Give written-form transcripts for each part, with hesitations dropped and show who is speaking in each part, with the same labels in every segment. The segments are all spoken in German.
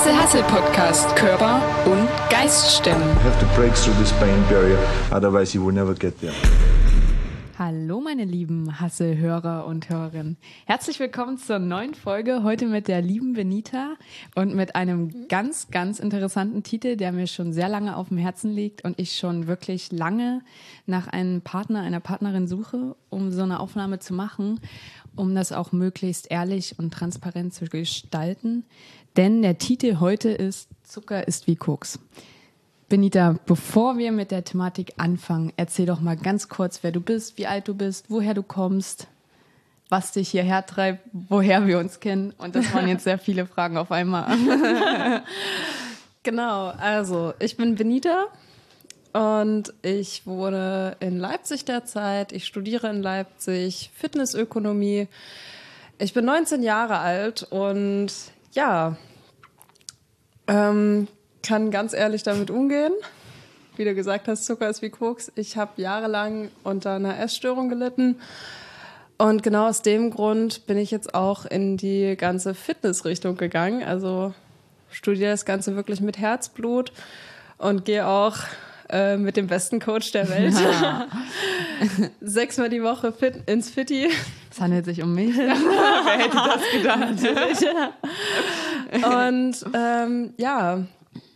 Speaker 1: Hustle Hustle Podcast. Körper und Geist stemmen.
Speaker 2: You have to break through this pain barrier, otherwise you will never get there.
Speaker 3: Hallo meine lieben Hustle-Hörer und Hörerinnen. Herzlich willkommen zur neuen Folge, heute mit der lieben Benita und mit einem ganz, ganz interessanten Titel, der mir schon sehr lange auf dem Herzen liegt und ich schon wirklich lange nach einem Partner, einer Partnerin suche, um so eine Aufnahme zu machen, um das auch möglichst ehrlich und transparent zu gestalten. Denn der Titel heute ist Zucker ist wie Koks. Benita, bevor wir mit der Thematik anfangen, erzähl doch mal ganz kurz, wer du bist, wie alt du bist, woher du kommst, was dich hierher treibt, woher wir uns kennen. Und das waren jetzt sehr viele Fragen auf einmal.
Speaker 4: Genau, also ich bin Benita und ich wohne in Leipzig derzeit. Ich studiere in Leipzig Fitnessökonomie. Ich bin 19 Jahre alt und ja, kann ganz ehrlich damit umgehen. Wie du gesagt hast, Zucker ist wie Koks. Ich habe jahrelang unter einer Essstörung gelitten. Und genau aus dem Grund bin ich jetzt auch in die ganze Fitnessrichtung gegangen. Also studiere das Ganze wirklich mit Herzblut und gehe auch mit dem besten Coach der Welt 6-mal die Woche ins Fitti.
Speaker 3: Es handelt sich um mich.
Speaker 4: Wer hätte das gedacht? Und ja.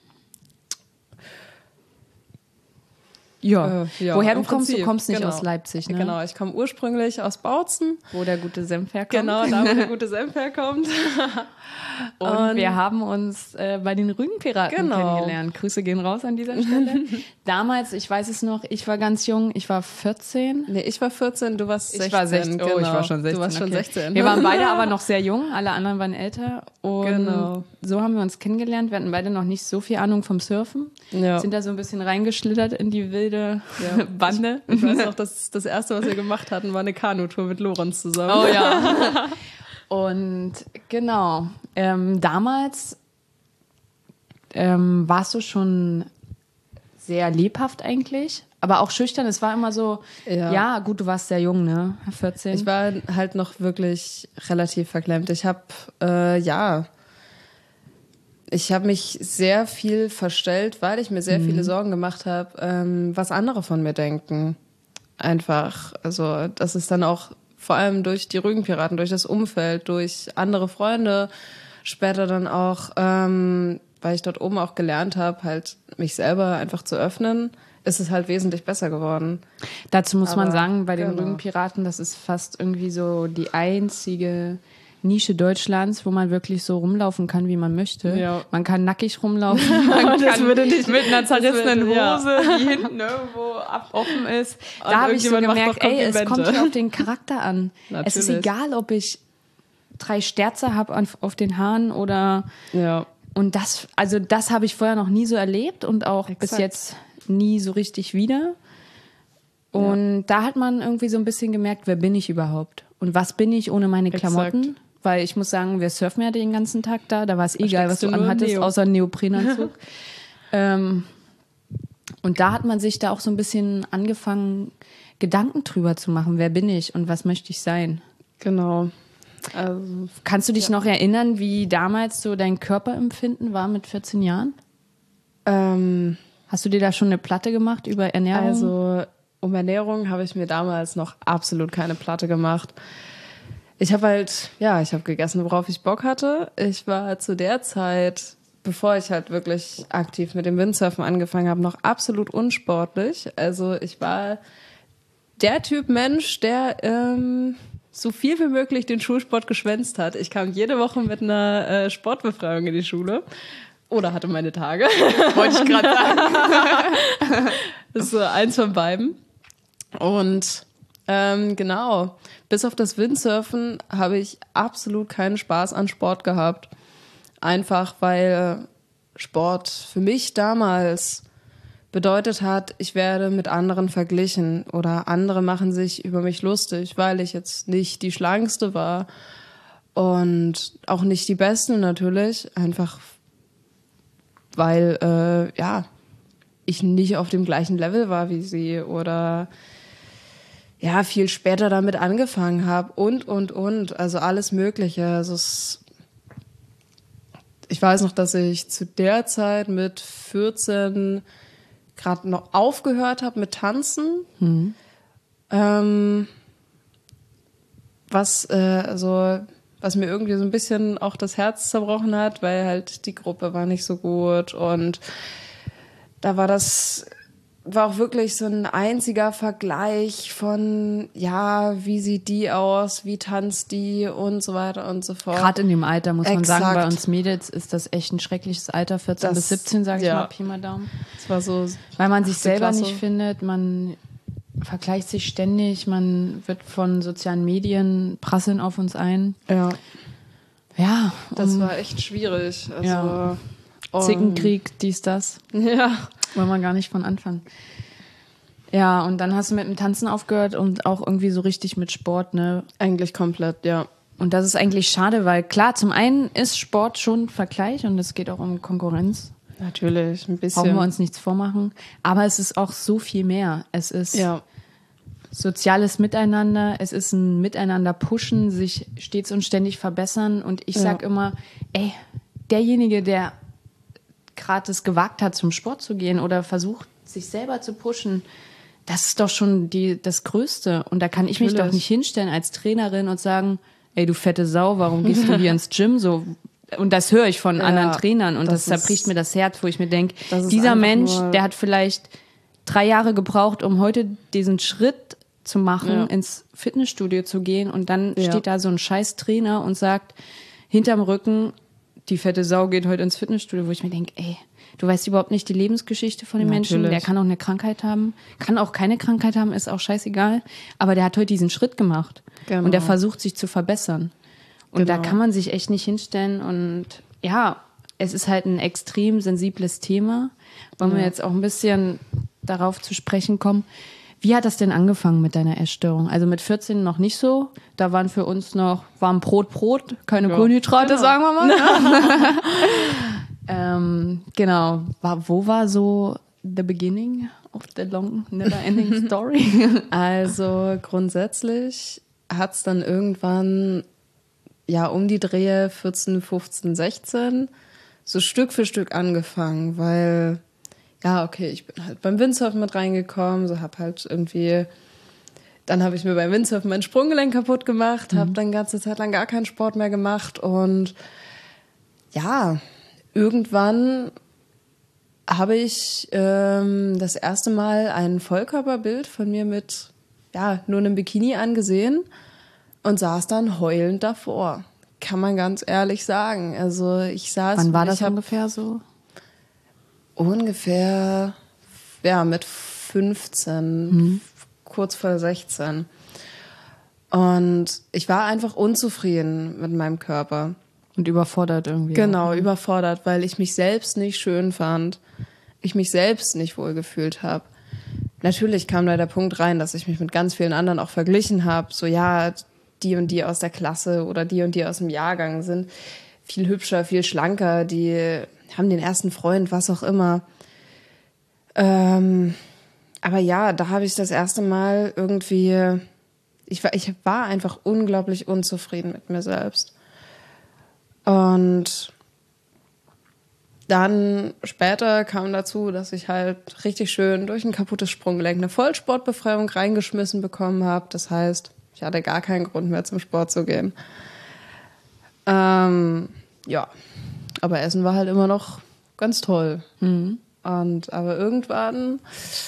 Speaker 3: Ja, woher du kommst,
Speaker 4: Prinzip,
Speaker 3: du kommst nicht
Speaker 4: genau.
Speaker 3: aus Leipzig, ne?
Speaker 4: Genau, ich komme ursprünglich aus Bautzen.
Speaker 3: Wo der gute Senf herkommt.
Speaker 4: Genau, da wo der gute Senf herkommt.
Speaker 3: Und wir haben uns bei den Rügenpiraten kennengelernt. Grüße gehen raus an dieser Stelle. Damals, ich weiß es noch, ich war ganz jung, ich war 14.
Speaker 4: Nee, ich war 14, du warst 16.
Speaker 3: Ich war 16,
Speaker 4: genau.
Speaker 3: ich war schon 16.
Speaker 4: Du warst schon 16.
Speaker 3: Wir waren beide aber noch sehr jung, alle anderen waren älter. Und so haben wir uns kennengelernt. Wir hatten beide noch nicht so viel Ahnung vom Surfen.
Speaker 4: Ja.
Speaker 3: Sind da so ein bisschen reingeschlittert in die wilde Bande.
Speaker 4: Ich weiß noch, das erste, was wir gemacht hatten, war eine Kanutour mit Lorenz zusammen.
Speaker 3: Oh ja. Und genau, damals warst du schon sehr lebhaft eigentlich, aber auch schüchtern. Es war immer so, ja gut, du warst sehr jung, ne? 14.
Speaker 4: Ich war halt noch wirklich relativ verklemmt. Ich habe, ich habe mich sehr viel verstellt, weil ich mir sehr viele Sorgen gemacht habe, was andere von mir denken. Einfach, also das ist dann auch vor allem durch die Rügenpiraten, durch das Umfeld, durch andere Freunde, später dann auch, weil ich dort oben auch gelernt habe, halt mich selber einfach zu öffnen, ist es halt wesentlich besser geworden.
Speaker 3: Dazu muss man sagen, bei den Rügenpiraten, das ist fast irgendwie so die einzige Nische Deutschlands, wo man wirklich so rumlaufen kann, wie man möchte. Ja. Man kann nackig rumlaufen, man kann mit einer zerrissenen Hose, die hinten irgendwo offen ist. Und da habe ich so gemerkt, es kommt hier auf den Charakter an. Natürlich. Es ist egal, ob ich 3 Sterze habe auf den Haaren oder...
Speaker 4: Ja.
Speaker 3: Und das habe ich vorher noch nie so erlebt und auch bis jetzt nie so richtig wieder. Und da hat man irgendwie so ein bisschen gemerkt, wer bin ich überhaupt? Und was bin ich ohne meine Klamotten? Weil ich muss sagen, wir surfen ja den ganzen Tag da war es egal, was du anhattest, außer Neoprenanzug. Und da hat man sich da auch so ein bisschen angefangen, Gedanken drüber zu machen, wer bin ich und was möchte ich sein?
Speaker 4: Genau.
Speaker 3: Kannst du dich noch erinnern, wie damals so dein Körperempfinden war mit 14 Jahren? Hast du dir da schon eine Platte gemacht über Ernährung?
Speaker 4: Also um Ernährung habe ich mir damals noch absolut keine Platte gemacht. Ich habe gegessen, worauf ich Bock hatte. Ich war zu der Zeit, bevor ich halt wirklich aktiv mit dem Windsurfen angefangen habe, noch absolut unsportlich. Also ich war der Typ Mensch, der so viel wie möglich den Schulsport geschwänzt hat. Ich kam jede Woche mit einer Sportbefreiung in die Schule. Oder hatte meine Tage. Wollte ich gerade sagen. Das ist so eins von beiden. Und genau, bis auf das Windsurfen habe ich absolut keinen Spaß an Sport gehabt. Einfach weil Sport für mich damals bedeutet hat, ich werde mit anderen verglichen oder andere machen sich über mich lustig, weil ich jetzt nicht die Schlankste war und auch nicht die Beste natürlich, einfach weil ich nicht auf dem gleichen Level war wie sie oder viel später damit angefangen habe und. Also alles Mögliche. Also ich weiß noch, dass ich zu der Zeit mit 14 gerade noch aufgehört habe mit Tanzen. Was mir irgendwie so ein bisschen auch das Herz zerbrochen hat, weil halt die Gruppe war nicht so gut und da war auch wirklich so ein einziger Vergleich von, ja, wie sieht die aus, wie tanzt die und so weiter und so fort.
Speaker 3: Gerade in dem Alter muss man sagen, bei
Speaker 4: Exakt.
Speaker 3: uns Mädels ist das echt ein schreckliches Alter, 14 bis 17, sage ich
Speaker 4: ja.
Speaker 3: mal, Pi mal Daumen.
Speaker 4: Das war so,
Speaker 3: Weil man sich
Speaker 4: 8.
Speaker 3: selber
Speaker 4: Klasse.
Speaker 3: nicht findet, man vergleicht sich ständig, man wird von sozialen Medien prasseln auf uns ein.
Speaker 4: Ja,
Speaker 3: Ja,
Speaker 4: das war echt schwierig. Also,
Speaker 3: Ja.
Speaker 4: und-
Speaker 3: Zickenkrieg, dies, das.
Speaker 4: Ja.
Speaker 3: Wollen wir gar nicht von Anfang. Ja, und dann hast du mit dem Tanzen aufgehört und auch irgendwie so richtig mit Sport, ne?
Speaker 4: Eigentlich komplett, ja.
Speaker 3: Und das ist eigentlich schade, weil klar, zum einen ist Sport schon ein Vergleich und es geht auch um Konkurrenz.
Speaker 4: Natürlich, ein bisschen.
Speaker 3: Brauchen wir uns nichts vormachen. Aber es ist auch so viel mehr. Es ist
Speaker 4: Ja,
Speaker 3: soziales Miteinander, es ist ein Miteinander pushen, sich stets und ständig verbessern. Und ich sag immer, ey, derjenige, der gerade es gewagt hat, zum Sport zu gehen oder versucht, sich selber zu pushen, das ist doch schon das Größte. Und da kann ich mich doch
Speaker 4: Natürlich.
Speaker 3: nicht hinstellen als Trainerin und sagen, ey, du fette Sau, warum gehst du hier ins Gym so? Und das höre ich von anderen Trainern und das
Speaker 4: das ist-
Speaker 3: zerbricht mir das Herz, wo ich mir denke,
Speaker 4: Das ist
Speaker 3: dieser
Speaker 4: einfach
Speaker 3: Mensch,
Speaker 4: nur-
Speaker 3: der hat vielleicht 3 Jahre gebraucht, um heute diesen Schritt zu machen,
Speaker 4: Ja.
Speaker 3: ins Fitnessstudio zu gehen und dann
Speaker 4: Ja.
Speaker 3: steht da so ein scheiß Trainer und sagt hinterm Rücken, die fette Sau geht heute ins Fitnessstudio, wo ich mir denke, ey, du weißt überhaupt nicht die Lebensgeschichte von dem Menschen, der
Speaker 4: Natürlich.
Speaker 3: kann auch eine Krankheit haben, kann auch keine Krankheit haben, ist auch scheißegal, aber der hat heute diesen Schritt gemacht
Speaker 4: Genau.
Speaker 3: und der versucht sich zu verbessern. Und da
Speaker 4: Genau.
Speaker 3: kann man sich echt nicht hinstellen und ja, es ist halt ein extrem sensibles Thema. Wollen wir jetzt auch ein bisschen darauf zu sprechen kommen. Wie hat das denn angefangen mit deiner Essstörung? Also mit 14 noch nicht so. Da waren für uns waren Brot, keine Kohlenhydrate,
Speaker 4: genau.
Speaker 3: sagen wir mal. Genau. Wo war so the beginning of the long, never-ending story?
Speaker 4: also grundsätzlich hat es dann irgendwann, ja, um die Drehe 14, 15, 16 so Stück für Stück angefangen, weil, ja, okay, ich bin halt beim Windsurfen mit reingekommen, so hab halt irgendwie, dann habe ich mir beim Windsurfen mein Sprunggelenk kaputt gemacht, habe dann ganze Zeit lang gar keinen Sport mehr gemacht und ja, irgendwann habe ich das erste Mal ein Vollkörperbild von mir mit nur einem Bikini angesehen und saß dann heulend davor. Kann man ganz ehrlich sagen. Also ich saß.
Speaker 3: Wann war das
Speaker 4: ich hab
Speaker 3: ungefähr so?
Speaker 4: Ungefähr, mit 15, kurz vor 16. Und ich war einfach unzufrieden mit meinem Körper.
Speaker 3: Und überfordert irgendwie.
Speaker 4: Genau, überfordert, weil ich mich selbst nicht schön fand. Ich mich selbst nicht wohlgefühlt habe. Natürlich kam da der Punkt rein, dass ich mich mit ganz vielen anderen auch verglichen habe. So, ja, die und die aus der Klasse oder die und die aus dem Jahrgang sind viel hübscher, viel schlanker, die haben den ersten Freund, was auch immer. Aber ja, da habe ich das erste Mal irgendwie, ich war einfach unglaublich unzufrieden mit mir selbst. Und dann später kam dazu, dass ich halt richtig schön durch ein kaputtes Sprunggelenk eine Vollsportbefreiung reingeschmissen bekommen habe. Das heißt, ich hatte gar keinen Grund mehr zum Sport zu gehen. Ja, aber Essen war halt immer noch ganz toll. Aber irgendwann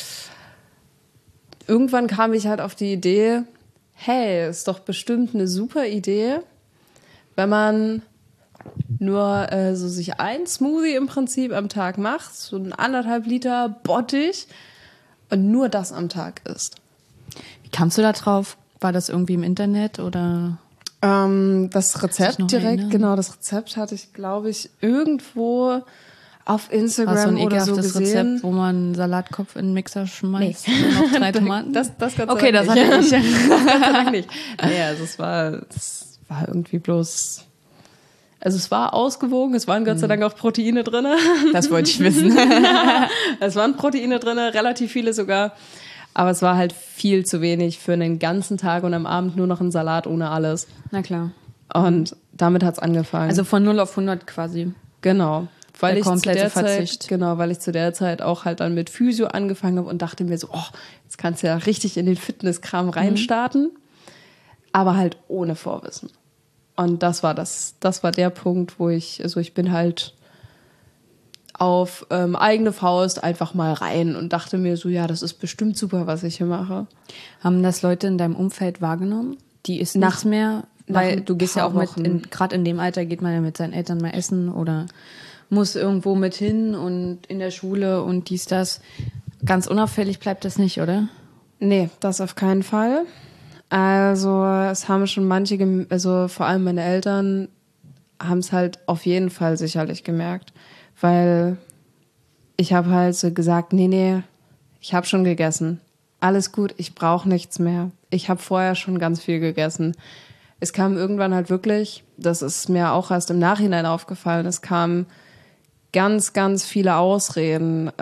Speaker 4: kam ich halt auf die Idee, hey, ist doch bestimmt eine super Idee, wenn man nur so sich ein Smoothie im Prinzip am Tag macht, so 1,5 Liter Bottich und nur das am Tag isst.
Speaker 3: Wie kamst du da drauf? War das irgendwie im Internet oder?
Speaker 4: Das Rezept
Speaker 3: noch
Speaker 4: direkt,
Speaker 3: erinnern?
Speaker 4: genau, das Rezept hatte ich, glaube ich, irgendwo auf
Speaker 3: War so
Speaker 4: Instagram
Speaker 3: ein
Speaker 4: oder so
Speaker 3: ekelhaftes
Speaker 4: gesehen.
Speaker 3: Rezept, wo man einen Salatkopf in den Mixer schmeißt und noch 3 Tomaten?
Speaker 4: Das Gott sei
Speaker 3: Okay,
Speaker 4: Dank
Speaker 3: das
Speaker 4: nicht.
Speaker 3: hatte ich.
Speaker 4: Gott sei Dank nicht. Nee, also es war irgendwie bloß. Also es war ausgewogen, es waren Gott sei Dank auch Proteine drin.
Speaker 3: Das wollte ich wissen.
Speaker 4: Es waren Proteine drin, relativ viele sogar. Aber es war halt viel zu wenig für einen ganzen Tag und am Abend nur noch ein Salat ohne alles.
Speaker 3: Na klar.
Speaker 4: Und damit hat's angefangen.
Speaker 3: Also von 0 auf 100 quasi.
Speaker 4: Genau. Weil
Speaker 3: Der
Speaker 4: ich zu
Speaker 3: komplette
Speaker 4: der
Speaker 3: Verzicht.
Speaker 4: Zeit, genau, weil ich zu der Zeit auch halt dann mit Physio angefangen habe und dachte mir so, oh, jetzt kannst du ja richtig in den Fitnesskram reinstarten, aber halt ohne Vorwissen. Und das war der Punkt, wo ich bin halt auf eigene Faust einfach mal rein und dachte mir so, ja, das ist bestimmt super, was ich hier mache.
Speaker 3: Haben das Leute in deinem Umfeld wahrgenommen? Die ist nichts mehr, weil
Speaker 4: ein
Speaker 3: du gehst ja
Speaker 4: paar
Speaker 3: auch mit,
Speaker 4: Wochen.
Speaker 3: gerade in dem Alter geht man ja mit seinen Eltern mal essen oder muss irgendwo mit hin und in der Schule und dies, das. Ganz unauffällig bleibt das nicht, oder?
Speaker 4: Nee, das auf keinen Fall. Also es haben schon manche, also vor allem meine Eltern, haben es halt auf jeden Fall sicherlich gemerkt. Weil ich habe halt so gesagt, nee, ich habe schon gegessen. Alles gut, ich brauche nichts mehr. Ich habe vorher schon ganz viel gegessen. Es kam irgendwann halt wirklich, das ist mir auch erst im Nachhinein aufgefallen, es kamen ganz, ganz viele Ausreden.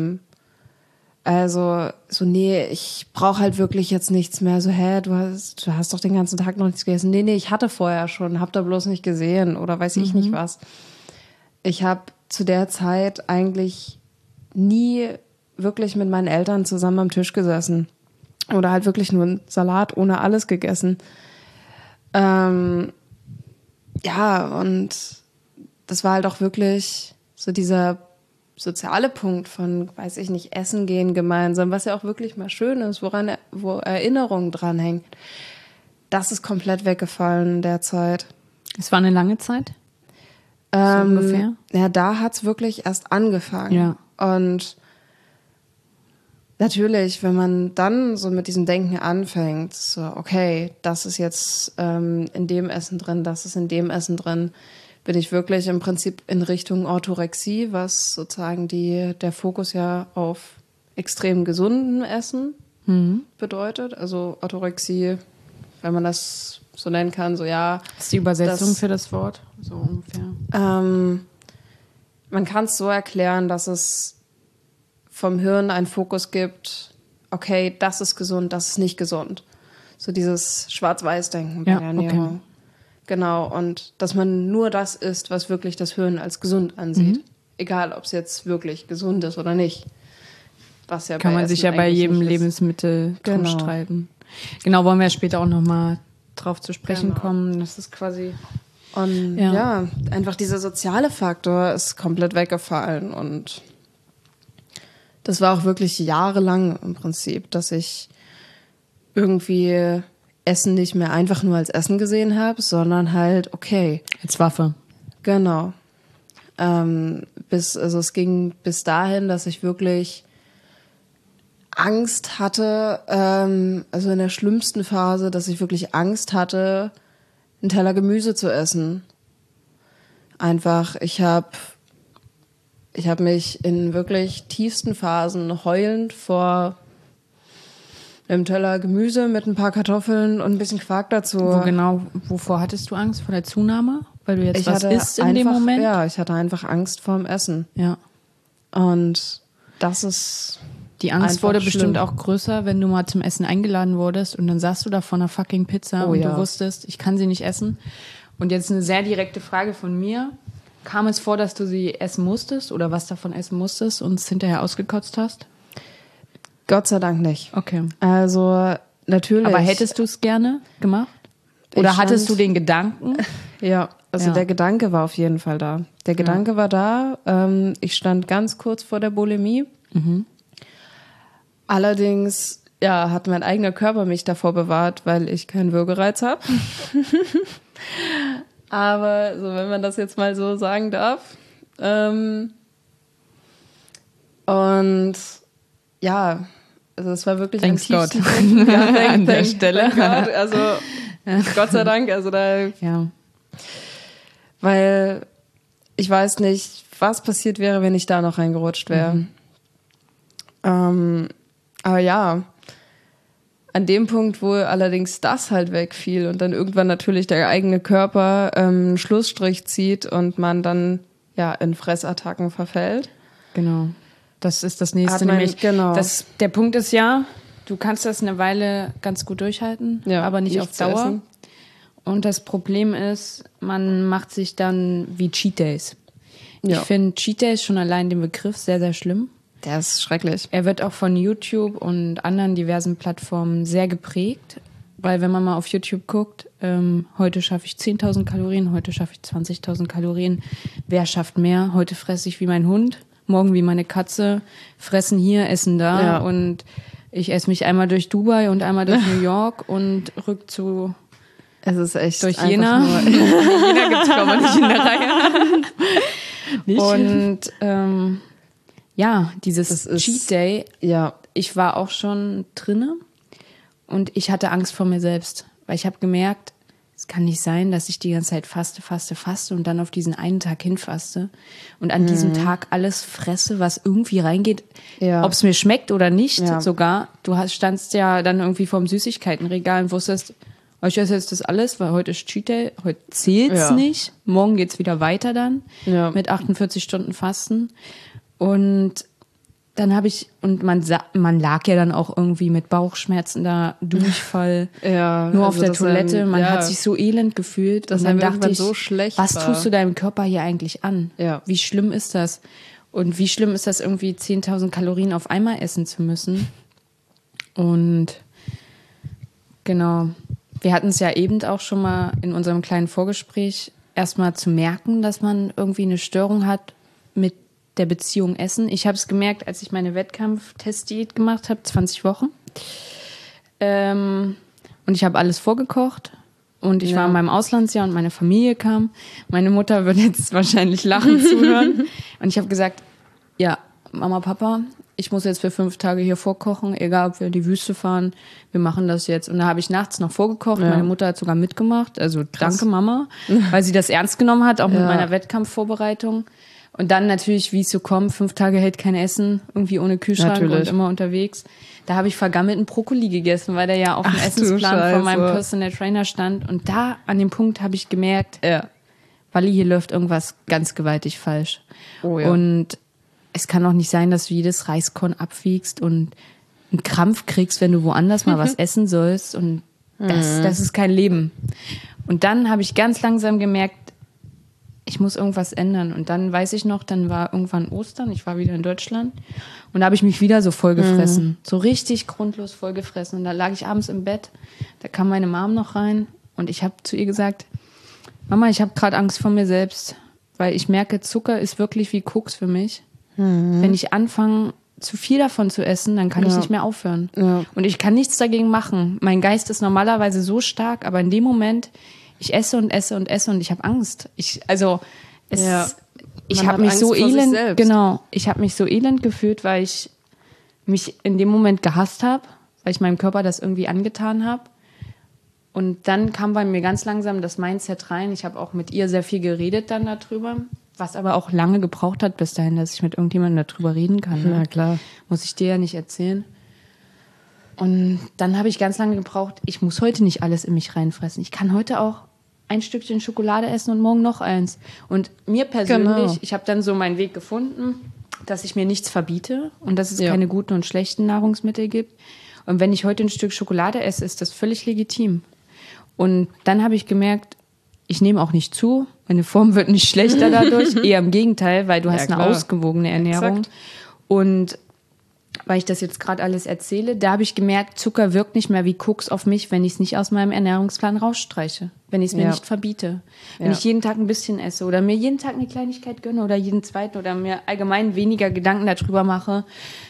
Speaker 4: Also so, nee, ich brauche halt wirklich jetzt nichts mehr. So, du hast doch den ganzen Tag noch nichts gegessen. Nee, ich hatte vorher schon, hab da bloß nicht gesehen oder weiß ich nicht was. Ich habe zu der Zeit eigentlich nie wirklich mit meinen Eltern zusammen am Tisch gesessen. Oder halt wirklich nur einen Salat ohne alles gegessen. Ja, und das war halt auch wirklich so dieser soziale Punkt von, weiß ich nicht, essen gehen gemeinsam, was ja auch wirklich mal schön ist, wo Erinnerung dran hängt. Das ist komplett weggefallen in der Zeit.
Speaker 3: Es war eine lange Zeit? So ungefähr?
Speaker 4: Ja, da hat's wirklich erst angefangen.
Speaker 3: Ja.
Speaker 4: Und natürlich, wenn man dann so mit diesem Denken anfängt, so, okay, das ist jetzt in dem Essen drin, das ist in dem Essen drin, bin ich wirklich im Prinzip in Richtung Orthorexie, was sozusagen der Fokus ja auf extrem gesunden Essen bedeutet. Also Orthorexie, wenn man das so nennen kann, so ja.
Speaker 3: Das ist die Übersetzung für das Wort, so ungefähr.
Speaker 4: Man kann es so erklären, dass es vom Hirn einen Fokus gibt, okay, das ist gesund, das ist nicht gesund. So dieses Schwarz-Weiß-Denken bei der Ernährung.
Speaker 3: Okay.
Speaker 4: Genau, und dass man nur das isst, was wirklich das Hirn als gesund ansieht. Egal, ob es jetzt wirklich gesund ist oder nicht. Was ja
Speaker 3: Kann
Speaker 4: bei
Speaker 3: man sich ja
Speaker 4: Essen
Speaker 3: bei
Speaker 4: eigentlich
Speaker 3: jedem
Speaker 4: nicht ist.
Speaker 3: Lebensmittel drum
Speaker 4: Genau.
Speaker 3: streiten. Genau, wollen wir später auch nochmal drauf zu sprechen
Speaker 4: Genau.
Speaker 3: kommen. Das ist quasi...
Speaker 4: Und
Speaker 3: Ja.
Speaker 4: ja, einfach dieser soziale Faktor ist komplett weggefallen. Und das war auch wirklich jahrelang im Prinzip, dass ich irgendwie Essen nicht mehr einfach nur als Essen gesehen habe, sondern halt, okay,
Speaker 3: Als Waffe.
Speaker 4: genau. Es ging bis dahin, dass ich wirklich Angst hatte, also in der schlimmsten Phase, dass ich wirklich Angst hatte, einen Teller Gemüse zu essen. Einfach, ich hab mich in wirklich tiefsten Phasen heulend vor einem Teller Gemüse mit ein paar Kartoffeln und ein bisschen Quark dazu.
Speaker 3: Wovor hattest du Angst? Vor der Zunahme? Weil du jetzt
Speaker 4: Ich
Speaker 3: was
Speaker 4: hatte
Speaker 3: isst in dem Moment?
Speaker 4: Ja, ich hatte einfach Angst vorm Essen.
Speaker 3: Ja.
Speaker 4: Und das ist
Speaker 3: Die Angst
Speaker 4: einfach
Speaker 3: wurde
Speaker 4: schlimm.
Speaker 3: bestimmt auch größer, wenn du mal zum Essen eingeladen wurdest und dann saßt du da vor einer fucking Pizza
Speaker 4: Oh
Speaker 3: und
Speaker 4: ja.
Speaker 3: du wusstest, ich kann sie nicht essen. Und jetzt eine sehr direkte Frage von mir. Kam es vor, dass du sie essen musstest oder was davon essen musstest und es hinterher ausgekotzt hast?
Speaker 4: Gott sei Dank nicht.
Speaker 3: Okay.
Speaker 4: Also natürlich.
Speaker 3: Aber hättest du es gerne gemacht? Oder
Speaker 4: Ich
Speaker 3: hattest du
Speaker 4: stand-
Speaker 3: den Gedanken?
Speaker 4: Ja, also
Speaker 3: Ja.
Speaker 4: der Gedanke war auf jeden Fall da. Der Gedanke war da. Ich stand ganz kurz vor der Bulimie. Allerdings, ja, hat mein eigener Körper mich davor bewahrt, weil ich keinen Würgereiz habe. Aber so, wenn man das jetzt mal so sagen darf. Und ja, also es war wirklich
Speaker 3: Thanks
Speaker 4: am tiefsten
Speaker 3: God.
Speaker 4: Punkt. Ja,
Speaker 3: An der Stelle.
Speaker 4: Thank God. Also Gott sei Dank, also da,
Speaker 3: Ja.
Speaker 4: weil ich weiß nicht, was passiert wäre, wenn ich da noch reingerutscht wäre. Aber ja, an dem Punkt, wo allerdings das halt wegfiel und dann irgendwann natürlich der eigene Körper einen Schlussstrich zieht und man dann ja in Fressattacken verfällt.
Speaker 3: Genau. Das ist das nächste.
Speaker 4: Hat man-
Speaker 3: Nämlich,
Speaker 4: genau.
Speaker 3: der Punkt ist ja, du kannst das eine Weile ganz gut durchhalten,
Speaker 4: Ja,
Speaker 3: aber nicht auf
Speaker 4: nichts zu
Speaker 3: Dauer.
Speaker 4: essen.
Speaker 3: Und das Problem ist, man macht sich dann wie Cheat Days. Ich
Speaker 4: Ja.
Speaker 3: finde Cheat Day ist schon allein den Begriff sehr, sehr schlimm.
Speaker 4: Der ist schrecklich.
Speaker 3: Er wird auch von YouTube und anderen diversen Plattformen sehr geprägt, weil wenn man mal auf YouTube guckt, heute schaffe ich 10.000 Kalorien, heute schaffe ich 20.000 Kalorien. Wer schafft mehr? Heute fresse ich wie mein Hund, morgen wie meine Katze, fressen hier, essen da
Speaker 4: Ja.
Speaker 3: und ich esse mich einmal durch Dubai und einmal durch New York und rück zu
Speaker 4: Es ist echt
Speaker 3: durch
Speaker 4: einfach
Speaker 3: Jena.
Speaker 4: nur-
Speaker 3: Jena gibt es, glaube ich, nicht in der Reihe. Und ja, dieses
Speaker 4: Das ist-
Speaker 3: Cheat Day,
Speaker 4: Ja,
Speaker 3: ich war auch schon drinne und ich hatte Angst vor mir selbst, weil ich habe gemerkt, es kann nicht sein, dass ich die ganze Zeit faste und dann auf diesen einen Tag hinfaste und an diesem Tag alles fresse, was irgendwie reingeht,
Speaker 4: Ja.
Speaker 3: ob es mir schmeckt oder nicht
Speaker 4: Ja.
Speaker 3: sogar. Standst ja dann irgendwie vorm Süßigkeitenregal und wusstest, oh, ich esse jetzt das alles, weil heute ist Cheat Day, heute zählt's
Speaker 4: Ja.
Speaker 3: nicht, morgen geht's wieder weiter dann
Speaker 4: Ja.
Speaker 3: mit 48 Stunden Fasten und dann habe ich, und man lag ja dann auch irgendwie mit Bauchschmerzen da, Durchfall,
Speaker 4: Ja,
Speaker 3: nur
Speaker 4: also
Speaker 3: auf der
Speaker 4: das
Speaker 3: Toilette.
Speaker 4: einem-
Speaker 3: Man
Speaker 4: ja.
Speaker 3: hat sich so elend gefühlt.
Speaker 4: Dass
Speaker 3: Und dann
Speaker 4: einem
Speaker 3: dachte
Speaker 4: irgendwann
Speaker 3: ich,
Speaker 4: so schlecht
Speaker 3: was
Speaker 4: war.
Speaker 3: tust du deinem Körper hier eigentlich an?
Speaker 4: Ja.
Speaker 3: Wie schlimm ist das? Und wie schlimm ist das, irgendwie 10.000 Kalorien auf einmal essen zu müssen? Und genau, wir hatten es ja eben auch schon mal in unserem kleinen Vorgespräch, erstmal zu merken, dass man irgendwie eine Störung hat mit der Beziehung Essen. Ich habe es gemerkt, als ich meine Wettkampf-Testdiät gemacht habe, 20 Wochen. Und ich habe alles vorgekocht. Und ich war in meinem Auslandsjahr und meine Familie kam. Meine Mutter wird jetzt wahrscheinlich lachend zuhören. Und ich habe gesagt, ja, Mama, Papa, ich muss jetzt für 5 Tage hier vorkochen, egal ob wir in die Wüste fahren, wir machen das jetzt. Und da habe ich nachts noch vorgekocht.
Speaker 4: Ja.
Speaker 3: Meine Mutter hat sogar mitgemacht. Also danke, Mama, weil sie das ernst genommen hat, auch mit
Speaker 4: Ja.
Speaker 3: meiner Wettkampfvorbereitung. Und dann natürlich, wie es so kommt, 5 Tage hält kein Essen, irgendwie ohne Kühlschrank
Speaker 4: Natürlich.
Speaker 3: und immer unterwegs. Da habe ich vergammelten Brokkoli gegessen, weil der ja auf dem
Speaker 4: Ach du
Speaker 3: Essensplan von meinem
Speaker 4: Scheiße.
Speaker 3: Personal Trainer stand. Und da an dem Punkt habe ich gemerkt,
Speaker 4: Ja.
Speaker 3: Wally, hier läuft irgendwas ganz gewaltig falsch.
Speaker 4: Oh ja.
Speaker 3: Und es kann auch nicht sein, dass du jedes Reiskorn abwiegst und einen Krampf kriegst, wenn du woanders mal was essen sollst. Und das ist kein Leben. Und dann habe ich ganz langsam gemerkt, ich muss irgendwas ändern. Und dann weiß ich noch, dann war irgendwann Ostern, ich war wieder in Deutschland und da habe ich mich wieder so vollgefressen. So richtig grundlos vollgefressen. Und da lag ich abends im Bett, da kam meine Mom noch rein und ich habe zu ihr gesagt, Mama, ich habe gerade Angst vor mir selbst, weil ich merke, Zucker ist wirklich wie Koks für mich. Wenn ich anfange, zu viel davon zu essen, dann kann ich nicht mehr aufhören.
Speaker 4: Ja.
Speaker 3: Und ich kann nichts dagegen machen. Mein Geist ist normalerweise so stark, aber in dem Moment, ich esse und esse und esse und ich habe Angst. Ich
Speaker 4: Ja. Man
Speaker 3: habe
Speaker 4: hat
Speaker 3: mich
Speaker 4: Angst
Speaker 3: so
Speaker 4: vor sich
Speaker 3: elend,
Speaker 4: selbst.
Speaker 3: genau, ich habe mich so elend gefühlt, weil ich mich in dem Moment gehasst habe, weil ich meinem Körper das irgendwie angetan habe. Und dann kam bei mir ganz langsam das Mindset rein. Ich habe auch mit ihr sehr viel geredet dann darüber, was aber auch lange gebraucht hat bis dahin, dass ich mit irgendjemandem darüber reden kann. Ne?
Speaker 4: Na klar.
Speaker 3: Muss ich dir ja nicht erzählen. Und dann habe ich ganz lange gebraucht, ich muss heute nicht alles in mich reinfressen. Ich kann heute auch ein Stückchen Schokolade essen und morgen noch eins. Und mir persönlich,
Speaker 4: Genau.
Speaker 3: ich habe dann so meinen Weg gefunden, dass ich mir nichts verbiete und dass es
Speaker 4: Ja.
Speaker 3: keine guten und schlechten Nahrungsmittel gibt. Und wenn ich heute ein Stück Schokolade esse, ist das völlig legitim. Und dann habe ich gemerkt, ich nehme auch nicht zu. Meine Form wird nicht schlechter dadurch. Eher im Gegenteil, weil du hast eine
Speaker 4: klar.
Speaker 3: ausgewogene Ernährung.
Speaker 4: Exakt.
Speaker 3: Und weil ich das jetzt gerade alles erzähle, da habe ich gemerkt, Zucker wirkt nicht mehr wie Koks auf mich, wenn ich es nicht aus meinem Ernährungsplan rausstreiche. Wenn ich es mir
Speaker 4: Ja.
Speaker 3: nicht verbiete. Wenn
Speaker 4: Ja.
Speaker 3: ich jeden Tag ein bisschen esse oder mir jeden Tag eine Kleinigkeit gönne oder jeden zweiten oder mir allgemein weniger Gedanken darüber mache,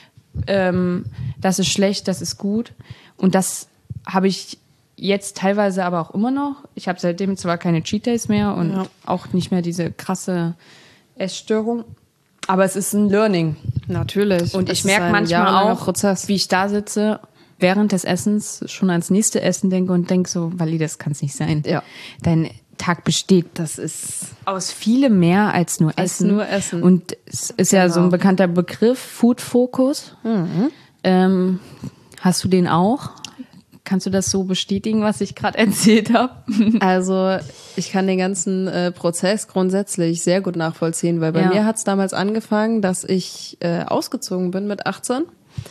Speaker 3: das ist schlecht, das ist gut. Und das habe ich jetzt teilweise aber auch immer noch. Ich habe seitdem zwar keine Cheat Days mehr und
Speaker 4: Ja.
Speaker 3: auch nicht mehr diese krasse Essstörung, aber es ist ein Learning.
Speaker 4: Natürlich.
Speaker 3: Und
Speaker 4: Es
Speaker 3: ich
Speaker 4: ist
Speaker 3: merke
Speaker 4: ein
Speaker 3: manchmal
Speaker 4: jahrelanger
Speaker 3: auch,
Speaker 4: Prozess.
Speaker 3: wie ich da sitze, während des Essens schon ans nächste Essen denke und denke so, Wally, das kann es nicht sein.
Speaker 4: Ja.
Speaker 3: Dein Tag besteht
Speaker 4: Das ist
Speaker 3: aus vielem mehr als nur
Speaker 4: Als
Speaker 3: Essen.
Speaker 4: nur Essen.
Speaker 3: Und es ist ja so ein bekannter Begriff, Food Focus. Hast du den auch? Kannst du das so bestätigen, was ich gerade erzählt habe?
Speaker 4: Also ich kann den ganzen Prozess grundsätzlich sehr gut nachvollziehen, weil bei
Speaker 3: Ja.
Speaker 4: mir hat es damals angefangen, dass ich ausgezogen bin mit 18.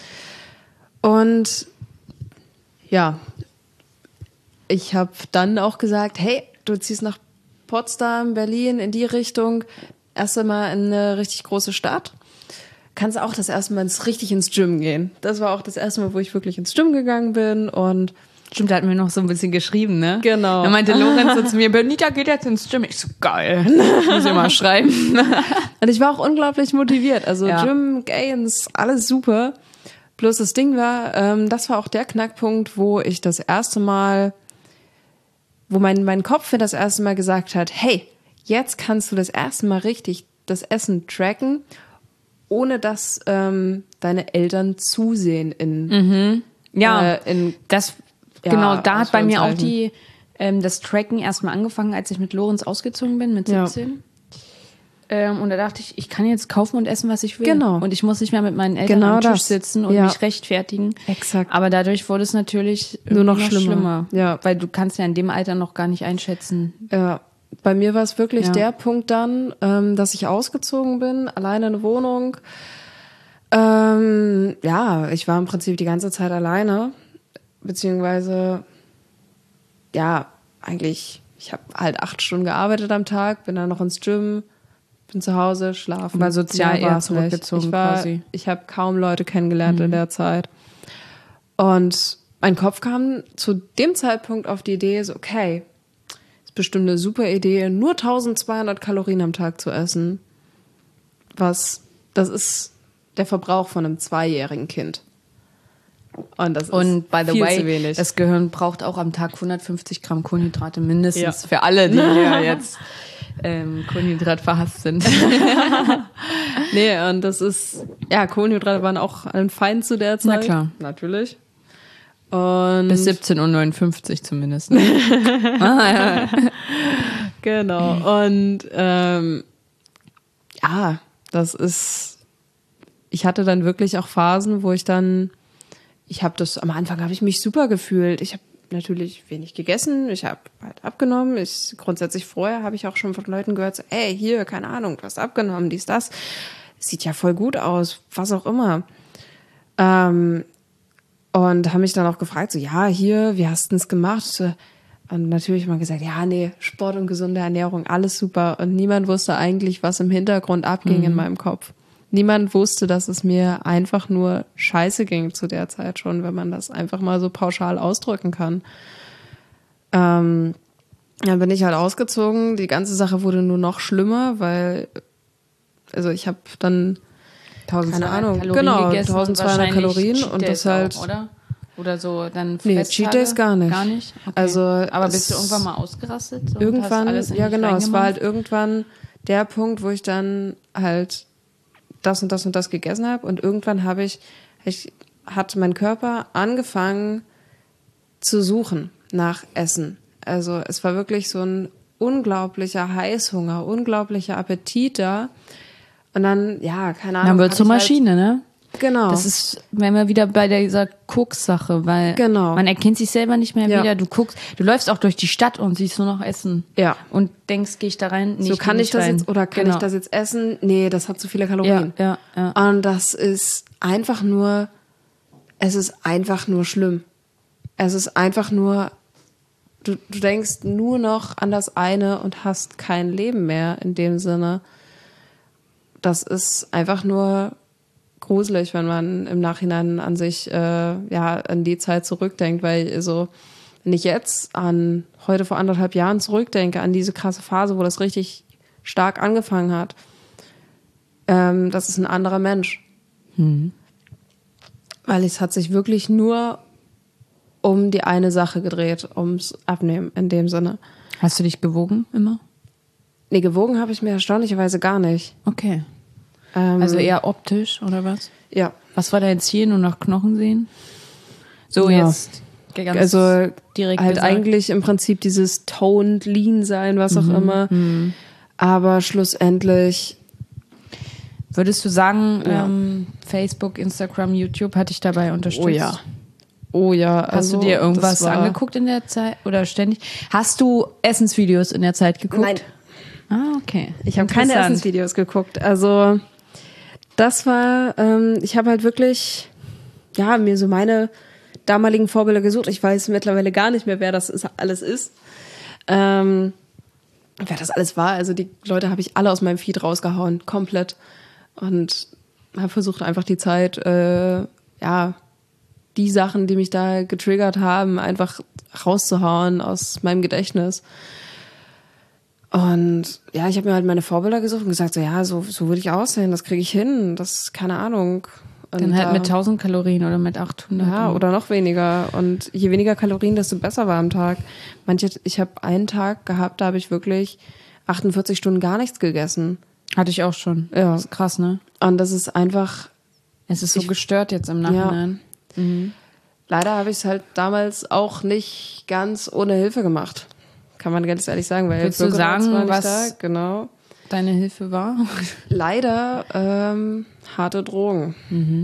Speaker 4: Und ja, ich habe dann auch gesagt, hey, du ziehst nach Potsdam, Berlin, in die Richtung. erste Mal in eine richtig große Stadt. Kannst auch das erste Mal richtig ins Gym gehen. Das war auch das erste Mal, wo ich wirklich ins Gym gegangen bin und
Speaker 3: Stimmt, da hatten wir noch so ein bisschen geschrieben, ne?
Speaker 4: Genau.
Speaker 3: Da meinte Lorenz so zu mir, Benita geht jetzt ins Gym. Ich so, geil. Muss ich mal schreiben.
Speaker 4: Und ich war auch unglaublich motiviert. Also
Speaker 3: Ja.
Speaker 4: Gym, Gains, alles super. Bloß das Ding war, das war auch der Knackpunkt, wo ich das erste Mal, wo mein Kopf mir das erste Mal gesagt hat, hey, jetzt kannst du das erste Mal richtig das Essen tracken, ohne dass deine Eltern zusehen in
Speaker 3: Ja,
Speaker 4: in
Speaker 3: das,
Speaker 4: Ja,
Speaker 3: genau, da hat bei mir auch
Speaker 4: Ausführungszeichen.
Speaker 3: das Tracken erstmal angefangen, als ich mit Lorenz ausgezogen bin, mit
Speaker 4: Ja.
Speaker 3: 17. Und da dachte ich kann jetzt kaufen und essen, was ich will.
Speaker 4: Genau.
Speaker 3: Und ich muss nicht mehr mit meinen Eltern
Speaker 4: Genau
Speaker 3: am Tisch
Speaker 4: das.
Speaker 3: sitzen und
Speaker 4: Ja.
Speaker 3: mich rechtfertigen.
Speaker 4: Exakt.
Speaker 3: Aber dadurch wurde es natürlich
Speaker 4: Nur noch
Speaker 3: irgendwie
Speaker 4: schlimmer. Ja.
Speaker 3: Weil du kannst ja in dem Alter noch gar nicht einschätzen.
Speaker 4: Ja, bei mir war es wirklich
Speaker 3: Ja.
Speaker 4: der Punkt dann, dass ich ausgezogen bin, alleine in eine Wohnung. Ja, ich war im Prinzip die ganze Zeit alleine, beziehungsweise, ja, eigentlich, ich habe halt 8 Stunden gearbeitet am Tag, bin dann noch ins Gym, bin zu Hause, schlafen.
Speaker 3: Aber sozial
Speaker 4: Mehr
Speaker 3: eher
Speaker 4: war's nicht.
Speaker 3: zurückgezogen quasi.
Speaker 4: Ich habe kaum Leute kennengelernt in der Zeit. Und mein Kopf kam zu dem Zeitpunkt auf die Idee, so, okay, ist bestimmt eine super Idee, nur 1200 Kalorien am Tag zu essen. Das ist der Verbrauch von einem 2-jährigen Kind. Und das
Speaker 3: Und
Speaker 4: ist
Speaker 3: by the
Speaker 4: viel
Speaker 3: way,
Speaker 4: zu wenig.
Speaker 3: das Gehirn braucht auch am Tag 150 Gramm Kohlenhydrate mindestens
Speaker 4: Ja.
Speaker 3: für alle, die ja jetzt Kohlenhydrat verhasst sind.
Speaker 4: Nee, und das ist, ja, Kohlenhydrate waren auch ein Feind zu der Zeit.
Speaker 3: Na klar.
Speaker 4: Natürlich. Und
Speaker 3: Bis 17:59 Uhr zumindest. Ne?
Speaker 4: genau. Und ja, das ist, ich hatte dann wirklich auch Phasen, wo am Anfang habe ich mich super gefühlt. Ich habe natürlich wenig gegessen, ich habe halt abgenommen. Grundsätzlich vorher habe ich auch schon von Leuten gehört, so, ey, hier, keine Ahnung, du hast abgenommen, dies, das. Sieht ja voll gut aus, was auch immer. Und haben mich dann auch gefragt, so, ja, hier, wie hast du es gemacht? Und natürlich mal gesagt, ja, nee, Sport und gesunde Ernährung, alles super. Und niemand wusste eigentlich, was im Hintergrund abging in meinem Kopf. Niemand wusste, dass es mir einfach nur scheiße ging zu der Zeit schon, wenn man das einfach mal so pauschal ausdrücken kann. Dann bin ich halt ausgezogen. Die ganze Sache wurde nur noch schlimmer, weil, also ich habe dann, keine Ahnung, genau, 1200 Kalorien und das halt,
Speaker 3: auch, oder so dann
Speaker 4: nee,
Speaker 3: Fresstage?
Speaker 4: Cheat Days gar nicht.
Speaker 3: Gar nicht? Okay.
Speaker 4: Also
Speaker 3: aber bist du
Speaker 4: es-
Speaker 3: irgendwann mal ausgerastet? So, und hast
Speaker 4: irgendwann,
Speaker 3: alles in
Speaker 4: ja
Speaker 3: dich
Speaker 4: genau, es war
Speaker 3: reingemacht?
Speaker 4: halt irgendwann der Punkt, wo ich dann halt das und das und das gegessen habe und irgendwann hat mein Körper angefangen zu suchen nach Essen. Also es war wirklich so ein unglaublicher Heißhunger, unglaublicher Appetit da und dann, ja, keine Ahnung.
Speaker 3: Dann wird
Speaker 4: hab
Speaker 3: zur
Speaker 4: ich halt-
Speaker 3: Maschine, ne?
Speaker 4: Genau.
Speaker 3: Das ist, wenn wir wieder bei dieser Koks-Sache, weil
Speaker 4: Genau.
Speaker 3: man erkennt sich selber nicht mehr
Speaker 4: Ja.
Speaker 3: wieder. Du läufst auch durch die Stadt und siehst nur noch Essen.
Speaker 4: Ja.
Speaker 3: Und denkst, gehe ich da rein? Nee,
Speaker 4: so,
Speaker 3: ich geh
Speaker 4: kann ich
Speaker 3: nicht
Speaker 4: das
Speaker 3: rein.
Speaker 4: jetzt oder kann
Speaker 3: Genau.
Speaker 4: ich das jetzt essen? Nee, das hat zu viele Kalorien.
Speaker 3: Ja.
Speaker 4: Und das ist einfach nur, es ist einfach nur schlimm. Es ist einfach nur, du denkst nur noch an das eine und hast kein Leben mehr in dem Sinne. Das ist einfach nur gruselig, wenn man im Nachhinein an sich, an die Zeit zurückdenkt, weil so, wenn ich jetzt an heute vor 1,5 Jahren zurückdenke, an diese krasse Phase, wo das richtig stark angefangen hat, das ist ein anderer Mensch. Weil es hat sich wirklich nur um die eine Sache gedreht, ums Abnehmen in dem Sinne.
Speaker 3: Hast du dich gewogen immer?
Speaker 4: Nee, gewogen habe ich mir erstaunlicherweise gar nicht.
Speaker 3: Okay. Also eher optisch, oder was?
Speaker 4: Ja,
Speaker 3: Was war dein Ziel? Nur nach Knochen sehen? So
Speaker 4: Ja.
Speaker 3: jetzt ganz
Speaker 4: also
Speaker 3: direkt
Speaker 4: halt
Speaker 3: gesagt.
Speaker 4: eigentlich im Prinzip dieses toned, lean sein, was auch immer. Aber schlussendlich,
Speaker 3: Würdest du sagen,
Speaker 4: Ja.
Speaker 3: Facebook, Instagram, YouTube hat dich dabei unterstützt?
Speaker 4: oh ja.
Speaker 3: Hast
Speaker 4: Also,
Speaker 3: du dir irgendwas
Speaker 4: das war-
Speaker 3: angeguckt in der Zeit oder ständig? Hast du Essensvideos in der Zeit geguckt?
Speaker 4: Nein.
Speaker 3: Ah, okay.
Speaker 4: Ich habe keine
Speaker 3: Interessant.
Speaker 4: Essensvideos geguckt. Also das war, ich habe halt wirklich, ja, mir so meine damaligen Vorbilder gesucht. Ich weiß mittlerweile gar nicht mehr, wer das alles ist. wer das alles war. Also die Leute habe ich alle aus meinem Feed rausgehauen, komplett. Und habe versucht, einfach die Zeit, die Sachen, die mich da getriggert haben, einfach rauszuhauen aus meinem Gedächtnis. Und ja, ich habe mir halt meine Vorbilder gesucht und gesagt, so würde ich aussehen, das kriege ich hin, das, keine Ahnung. Und
Speaker 3: Dann halt mit 1000 Kalorien oder mit 800.
Speaker 4: Ja, oder noch weniger. Und je weniger Kalorien, desto besser war am Tag. Ich habe einen Tag gehabt, da habe ich wirklich 48 Stunden gar nichts gegessen.
Speaker 3: Hatte ich auch schon.
Speaker 4: Ja.
Speaker 3: Das ist krass, ne?
Speaker 4: Und das ist einfach...
Speaker 3: Es ist so gestört jetzt im Nachhinein.
Speaker 4: Ja. Leider habe ich es halt damals auch nicht ganz ohne Hilfe gemacht. Kann man ganz ehrlich sagen, weil
Speaker 3: Willst du sagen,
Speaker 4: war nicht
Speaker 3: was
Speaker 4: da. Genau.
Speaker 3: deine Hilfe war?
Speaker 4: Leider harte Drogen.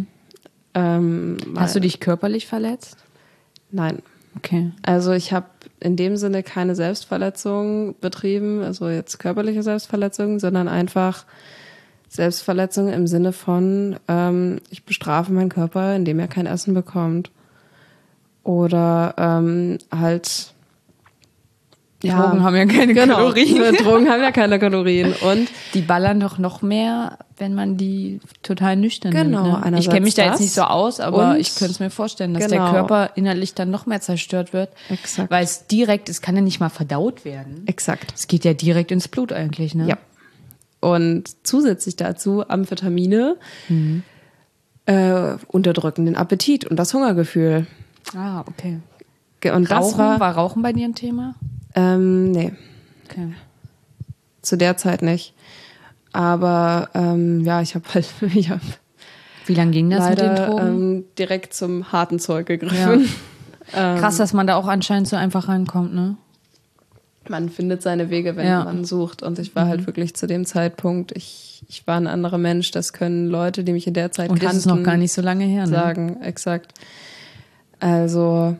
Speaker 3: Hast du dich körperlich verletzt?
Speaker 4: Nein.
Speaker 3: Okay.
Speaker 4: Also ich habe in dem Sinne keine Selbstverletzung betrieben, also jetzt körperliche Selbstverletzung, sondern einfach Selbstverletzung im Sinne von, ich bestrafe meinen Körper, indem er kein Essen bekommt. Oder halt...
Speaker 3: Drogen haben ja keine Kalorien.
Speaker 4: Drogen haben ja keine Kalorien. Und
Speaker 3: die ballern doch noch mehr, wenn man die total nüchtern nimmt. Ne? Ich kenne mich da jetzt nicht so aus, aber ich könnte es mir vorstellen, dass der Körper innerlich dann noch mehr zerstört wird.
Speaker 4: Exakt.
Speaker 3: Weil es direkt, es kann ja nicht mal verdaut werden.
Speaker 4: Exakt.
Speaker 3: Es geht ja direkt ins Blut eigentlich, ne?
Speaker 4: Ja. Und zusätzlich dazu Amphetamine unterdrücken den Appetit und das Hungergefühl.
Speaker 3: Ah, okay.
Speaker 4: Und das
Speaker 3: war Rauchen bei dir ein Thema?
Speaker 4: Nee.
Speaker 3: Okay.
Speaker 4: Zu der Zeit nicht. Aber ich habe halt
Speaker 3: Wie lange ging das
Speaker 4: leider,
Speaker 3: mit den Drogen?
Speaker 4: Direkt zum harten Zeug gegriffen.
Speaker 3: Ja. Krass, dass man da auch anscheinend so einfach reinkommt, ne?
Speaker 4: Man findet seine Wege, wenn man sucht. Und ich war halt wirklich zu dem Zeitpunkt, ich war ein anderer Mensch. Das können Leute, die mich in der Zeit kannten,
Speaker 3: das ist noch gar nicht so lange her, ne?
Speaker 4: Sagen, exakt. Also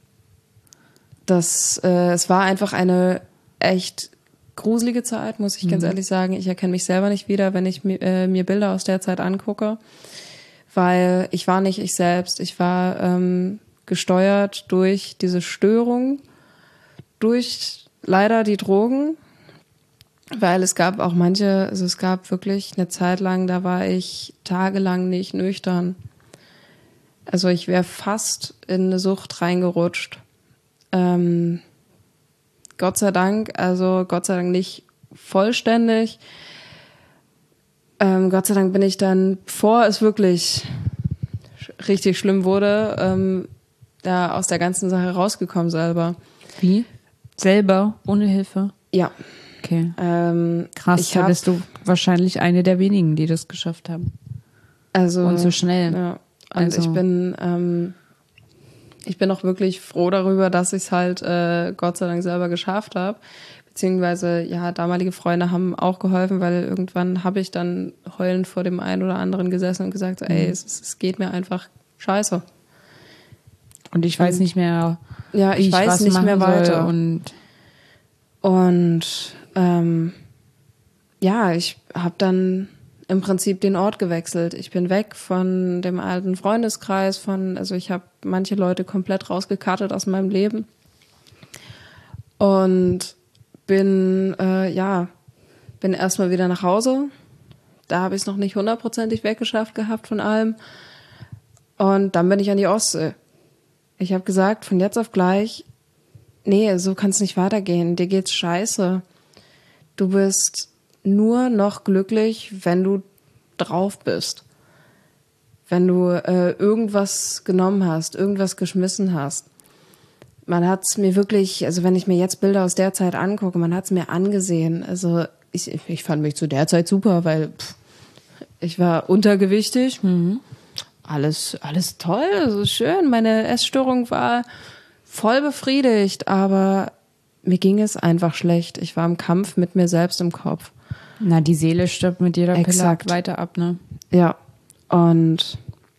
Speaker 4: es war einfach eine echt gruselige Zeit, muss ich ganz ehrlich sagen. Ich erkenne mich selber nicht wieder, wenn ich mir Bilder aus der Zeit angucke, weil ich war nicht ich selbst. Ich war gesteuert durch diese Störung, durch leider die Drogen, weil es gab auch es gab wirklich eine Zeit lang, da war ich tagelang nicht nüchtern. Also ich wäre fast in eine Sucht reingerutscht. Gott sei Dank nicht vollständig. Gott sei Dank bin ich dann, bevor es wirklich richtig schlimm wurde, da aus der ganzen Sache rausgekommen selber.
Speaker 3: Wie? Selber? Ohne Hilfe?
Speaker 4: Ja.
Speaker 3: Okay. Krass, da bist du wahrscheinlich eine der wenigen, die das geschafft haben.
Speaker 4: Also,
Speaker 3: und so schnell.
Speaker 4: Ja. Und ich bin auch wirklich froh darüber, dass ich es halt Gott sei Dank selber geschafft habe. Beziehungsweise, ja, damalige Freunde haben auch geholfen, weil irgendwann habe ich dann heulend vor dem einen oder anderen gesessen und gesagt, so, ey, es geht mir einfach scheiße.
Speaker 3: Und ich weiß nicht mehr,
Speaker 4: ja, ich weiß nicht mehr weiter. Und ich habe dann im Prinzip den Ort gewechselt. Ich bin weg von dem alten Freundeskreis, ich habe manche Leute komplett rausgekartet aus meinem Leben und bin erstmal wieder nach Hause. Da habe ich es noch nicht 100%ig weggeschafft gehabt von allem. Und dann bin ich an die Ostsee. Ich habe gesagt, von jetzt auf gleich, nee, so kann es nicht weitergehen. Dir geht's scheiße. Du bist nur noch glücklich, wenn du drauf bist. Wenn du irgendwas genommen hast, irgendwas geschmissen hast. Man hat es mir wirklich, also wenn ich mir jetzt Bilder aus der Zeit angucke, man hat es mir angesehen. Also ich fand mich zu der Zeit super, weil ich war untergewichtig. Alles toll, also schön. Meine Essstörung war voll befriedigt, aber mir ging es einfach schlecht. Ich war im Kampf mit mir selbst im Kopf.
Speaker 3: Na, die Seele stirbt mit jeder Pille weiter ab, ne?
Speaker 4: Ja, und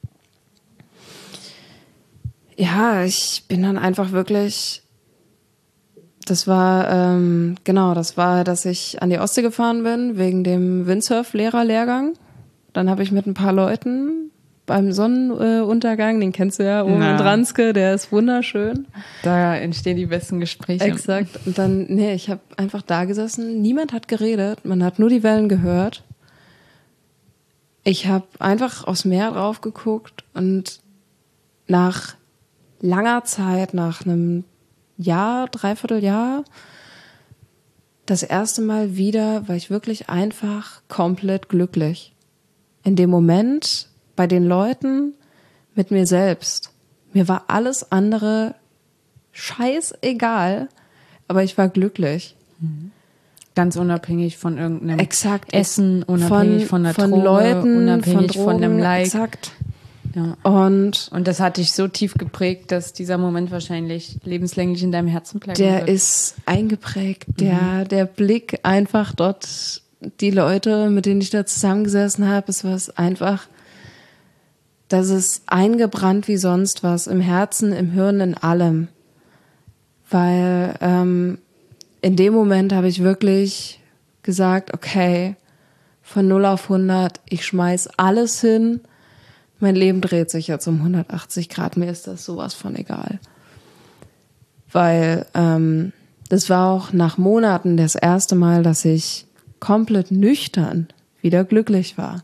Speaker 4: ja, ich bin dann einfach wirklich, das war, dass ich an die Ostsee gefahren bin, wegen dem Windsurf-Lehrerlehrgang. Dann habe ich mit ein paar Leuten beim Sonnenuntergang, den kennst du ja, oben in Dranske, der ist wunderschön.
Speaker 3: Da entstehen die besten Gespräche.
Speaker 4: Exakt. Und dann, ich habe einfach da gesessen, niemand hat geredet, man hat nur die Wellen gehört. Ich habe einfach aufs Meer drauf geguckt und nach langer Zeit, nach einem Jahr, Dreivierteljahr, das erste Mal wieder war ich wirklich einfach komplett glücklich. In dem Moment, bei den Leuten, mit mir selbst. Mir war alles andere scheißegal, aber ich war glücklich.
Speaker 3: Ganz unabhängig von irgendeinem
Speaker 4: Exakt.
Speaker 3: Essen, unabhängig von der Droge,
Speaker 4: Leuten,
Speaker 3: unabhängig
Speaker 4: von Drogen,
Speaker 3: dem Like.
Speaker 4: Exakt.
Speaker 3: Ja.
Speaker 4: Und
Speaker 3: das hat dich so tief geprägt, dass dieser Moment wahrscheinlich lebenslänglich in deinem Herzen bleiben
Speaker 4: der
Speaker 3: wird.
Speaker 4: ist eingeprägt. Der Blick einfach dort, die Leute, mit denen ich da zusammengesessen habe, es war einfach, das ist eingebrannt wie sonst was, im Herzen, im Hirn, in allem. Weil in dem Moment habe ich wirklich gesagt, okay, von 0 auf 100, ich schmeiß alles hin, mein Leben dreht sich jetzt um 180 Grad, mir ist das sowas von egal. Weil das war auch nach Monaten das erste Mal, dass ich komplett nüchtern wieder glücklich war.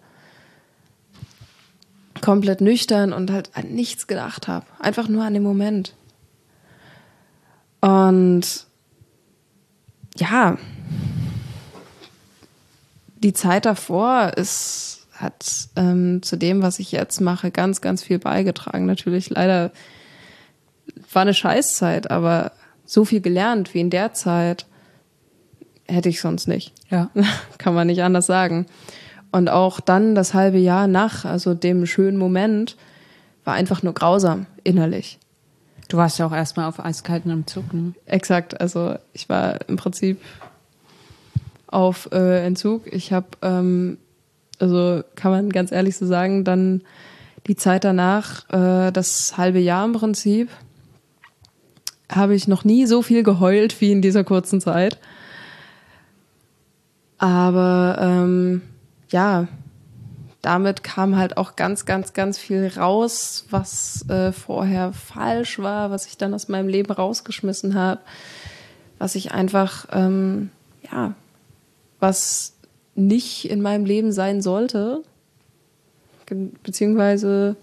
Speaker 4: Komplett nüchtern und halt an nichts gedacht habe. Einfach nur an den Moment. Und ja, die Zeit davor hat zu dem, was ich jetzt mache, ganz, ganz viel beigetragen. Natürlich leider war eine Scheißzeit, aber so viel gelernt wie in der Zeit hätte ich sonst nicht.
Speaker 3: Ja.
Speaker 4: Kann man nicht anders sagen. Und auch dann das halbe Jahr nach, also dem schönen Moment, war einfach nur grausam innerlich.
Speaker 3: Du warst ja auch erstmal auf eiskalten Entzug, ne?
Speaker 4: Exakt, also ich war im Prinzip auf Entzug. Ich habe, also kann man ganz ehrlich so sagen, dann die Zeit danach, das halbe Jahr im Prinzip, habe ich noch nie so viel geheult wie in dieser kurzen Zeit. Aber ja, damit kam halt auch ganz, ganz, ganz viel raus, was vorher falsch war, was ich dann aus meinem Leben rausgeschmissen habe, was ich einfach, ja, was nicht in meinem Leben sein sollte, beziehungsweise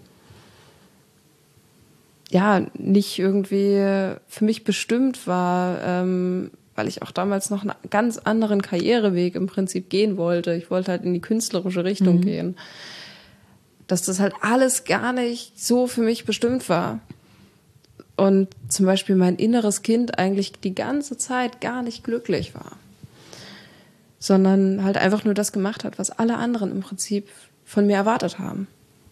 Speaker 4: ja, nicht irgendwie für mich bestimmt war, weil ich auch damals noch einen ganz anderen Karriereweg im Prinzip gehen wollte. Ich wollte halt in die künstlerische Richtung gehen. Dass das halt alles gar nicht so für mich bestimmt war. Und zum Beispiel mein inneres Kind eigentlich die ganze Zeit gar nicht glücklich war. Sondern halt einfach nur das gemacht hat, was alle anderen im Prinzip von mir erwartet haben.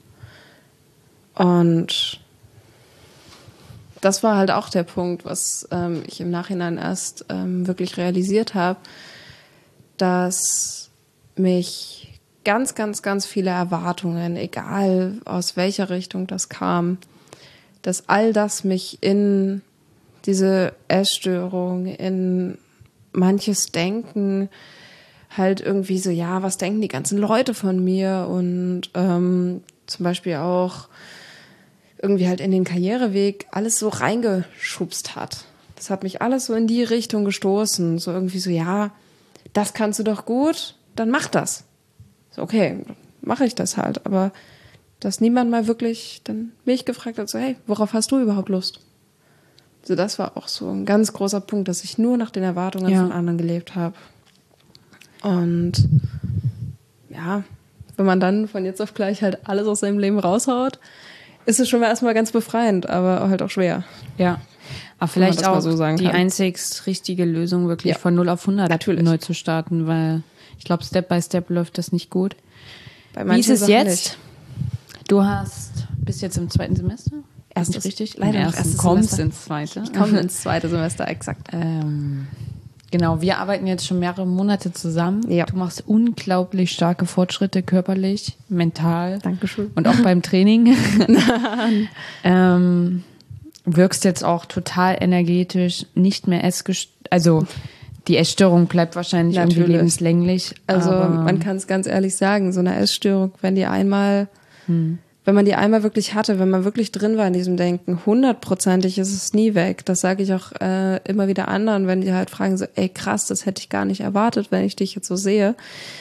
Speaker 4: Und das war halt auch der Punkt, was ich im Nachhinein erst wirklich realisiert habe, dass mich ganz, ganz, ganz viele Erwartungen, egal aus welcher Richtung das kam, dass all das mich in diese Essstörung, in manches Denken halt irgendwie so, ja, was denken die ganzen Leute von mir und zum Beispiel auch irgendwie halt in den Karriereweg alles so reingeschubst hat. Das hat mich alles so in die Richtung gestoßen. So irgendwie so, ja, das kannst du doch gut, dann mach das. So, okay, mache ich das halt. Aber dass niemand mal wirklich dann mich gefragt hat, so, hey, worauf hast du überhaupt Lust? So, das war auch so ein ganz großer Punkt, dass ich nur nach den Erwartungen von anderen gelebt habe. Und ja, wenn man dann von jetzt auf gleich halt alles aus seinem Leben raushaut, ist es schon mal erstmal ganz befreiend, aber halt auch schwer.
Speaker 3: Ja, aber vielleicht auch
Speaker 4: so sagen
Speaker 3: die
Speaker 4: kann.
Speaker 3: einzigst richtige Lösung, wirklich von 0 auf 100
Speaker 4: Natürlich.
Speaker 3: neu zu starten, weil ich glaube, Step by Step läuft das nicht gut.
Speaker 4: Bei
Speaker 3: Wie ist es
Speaker 4: Sachen
Speaker 3: jetzt?
Speaker 4: nicht.
Speaker 3: Du bist jetzt im 2. Semester?
Speaker 4: Erstes,
Speaker 3: Nicht richtig?
Speaker 4: leider
Speaker 3: Im
Speaker 4: noch
Speaker 3: ersten.
Speaker 4: erstes
Speaker 3: Kommst
Speaker 4: Semester.
Speaker 3: ins 2.
Speaker 4: Ich komme ins 2. Semester, exakt.
Speaker 3: Genau, wir arbeiten jetzt schon mehrere Monate zusammen.
Speaker 4: Ja.
Speaker 3: Du machst unglaublich starke Fortschritte körperlich, mental.
Speaker 4: Dankeschön.
Speaker 3: Und auch beim Training. Wirkst jetzt auch total energetisch, nicht mehr also die Essstörung bleibt wahrscheinlich irgendwie
Speaker 4: Natürlich.
Speaker 3: lebenslänglich.
Speaker 4: Also
Speaker 3: aber
Speaker 4: man kann es ganz ehrlich sagen, so eine Essstörung, wenn wenn man die einmal wirklich hatte, wenn man wirklich drin war in diesem Denken, 100%ig ist es nie weg. Das sage ich auch immer wieder anderen, wenn die halt fragen so, ey krass, das hätte ich gar nicht erwartet, wenn ich dich jetzt so sehe.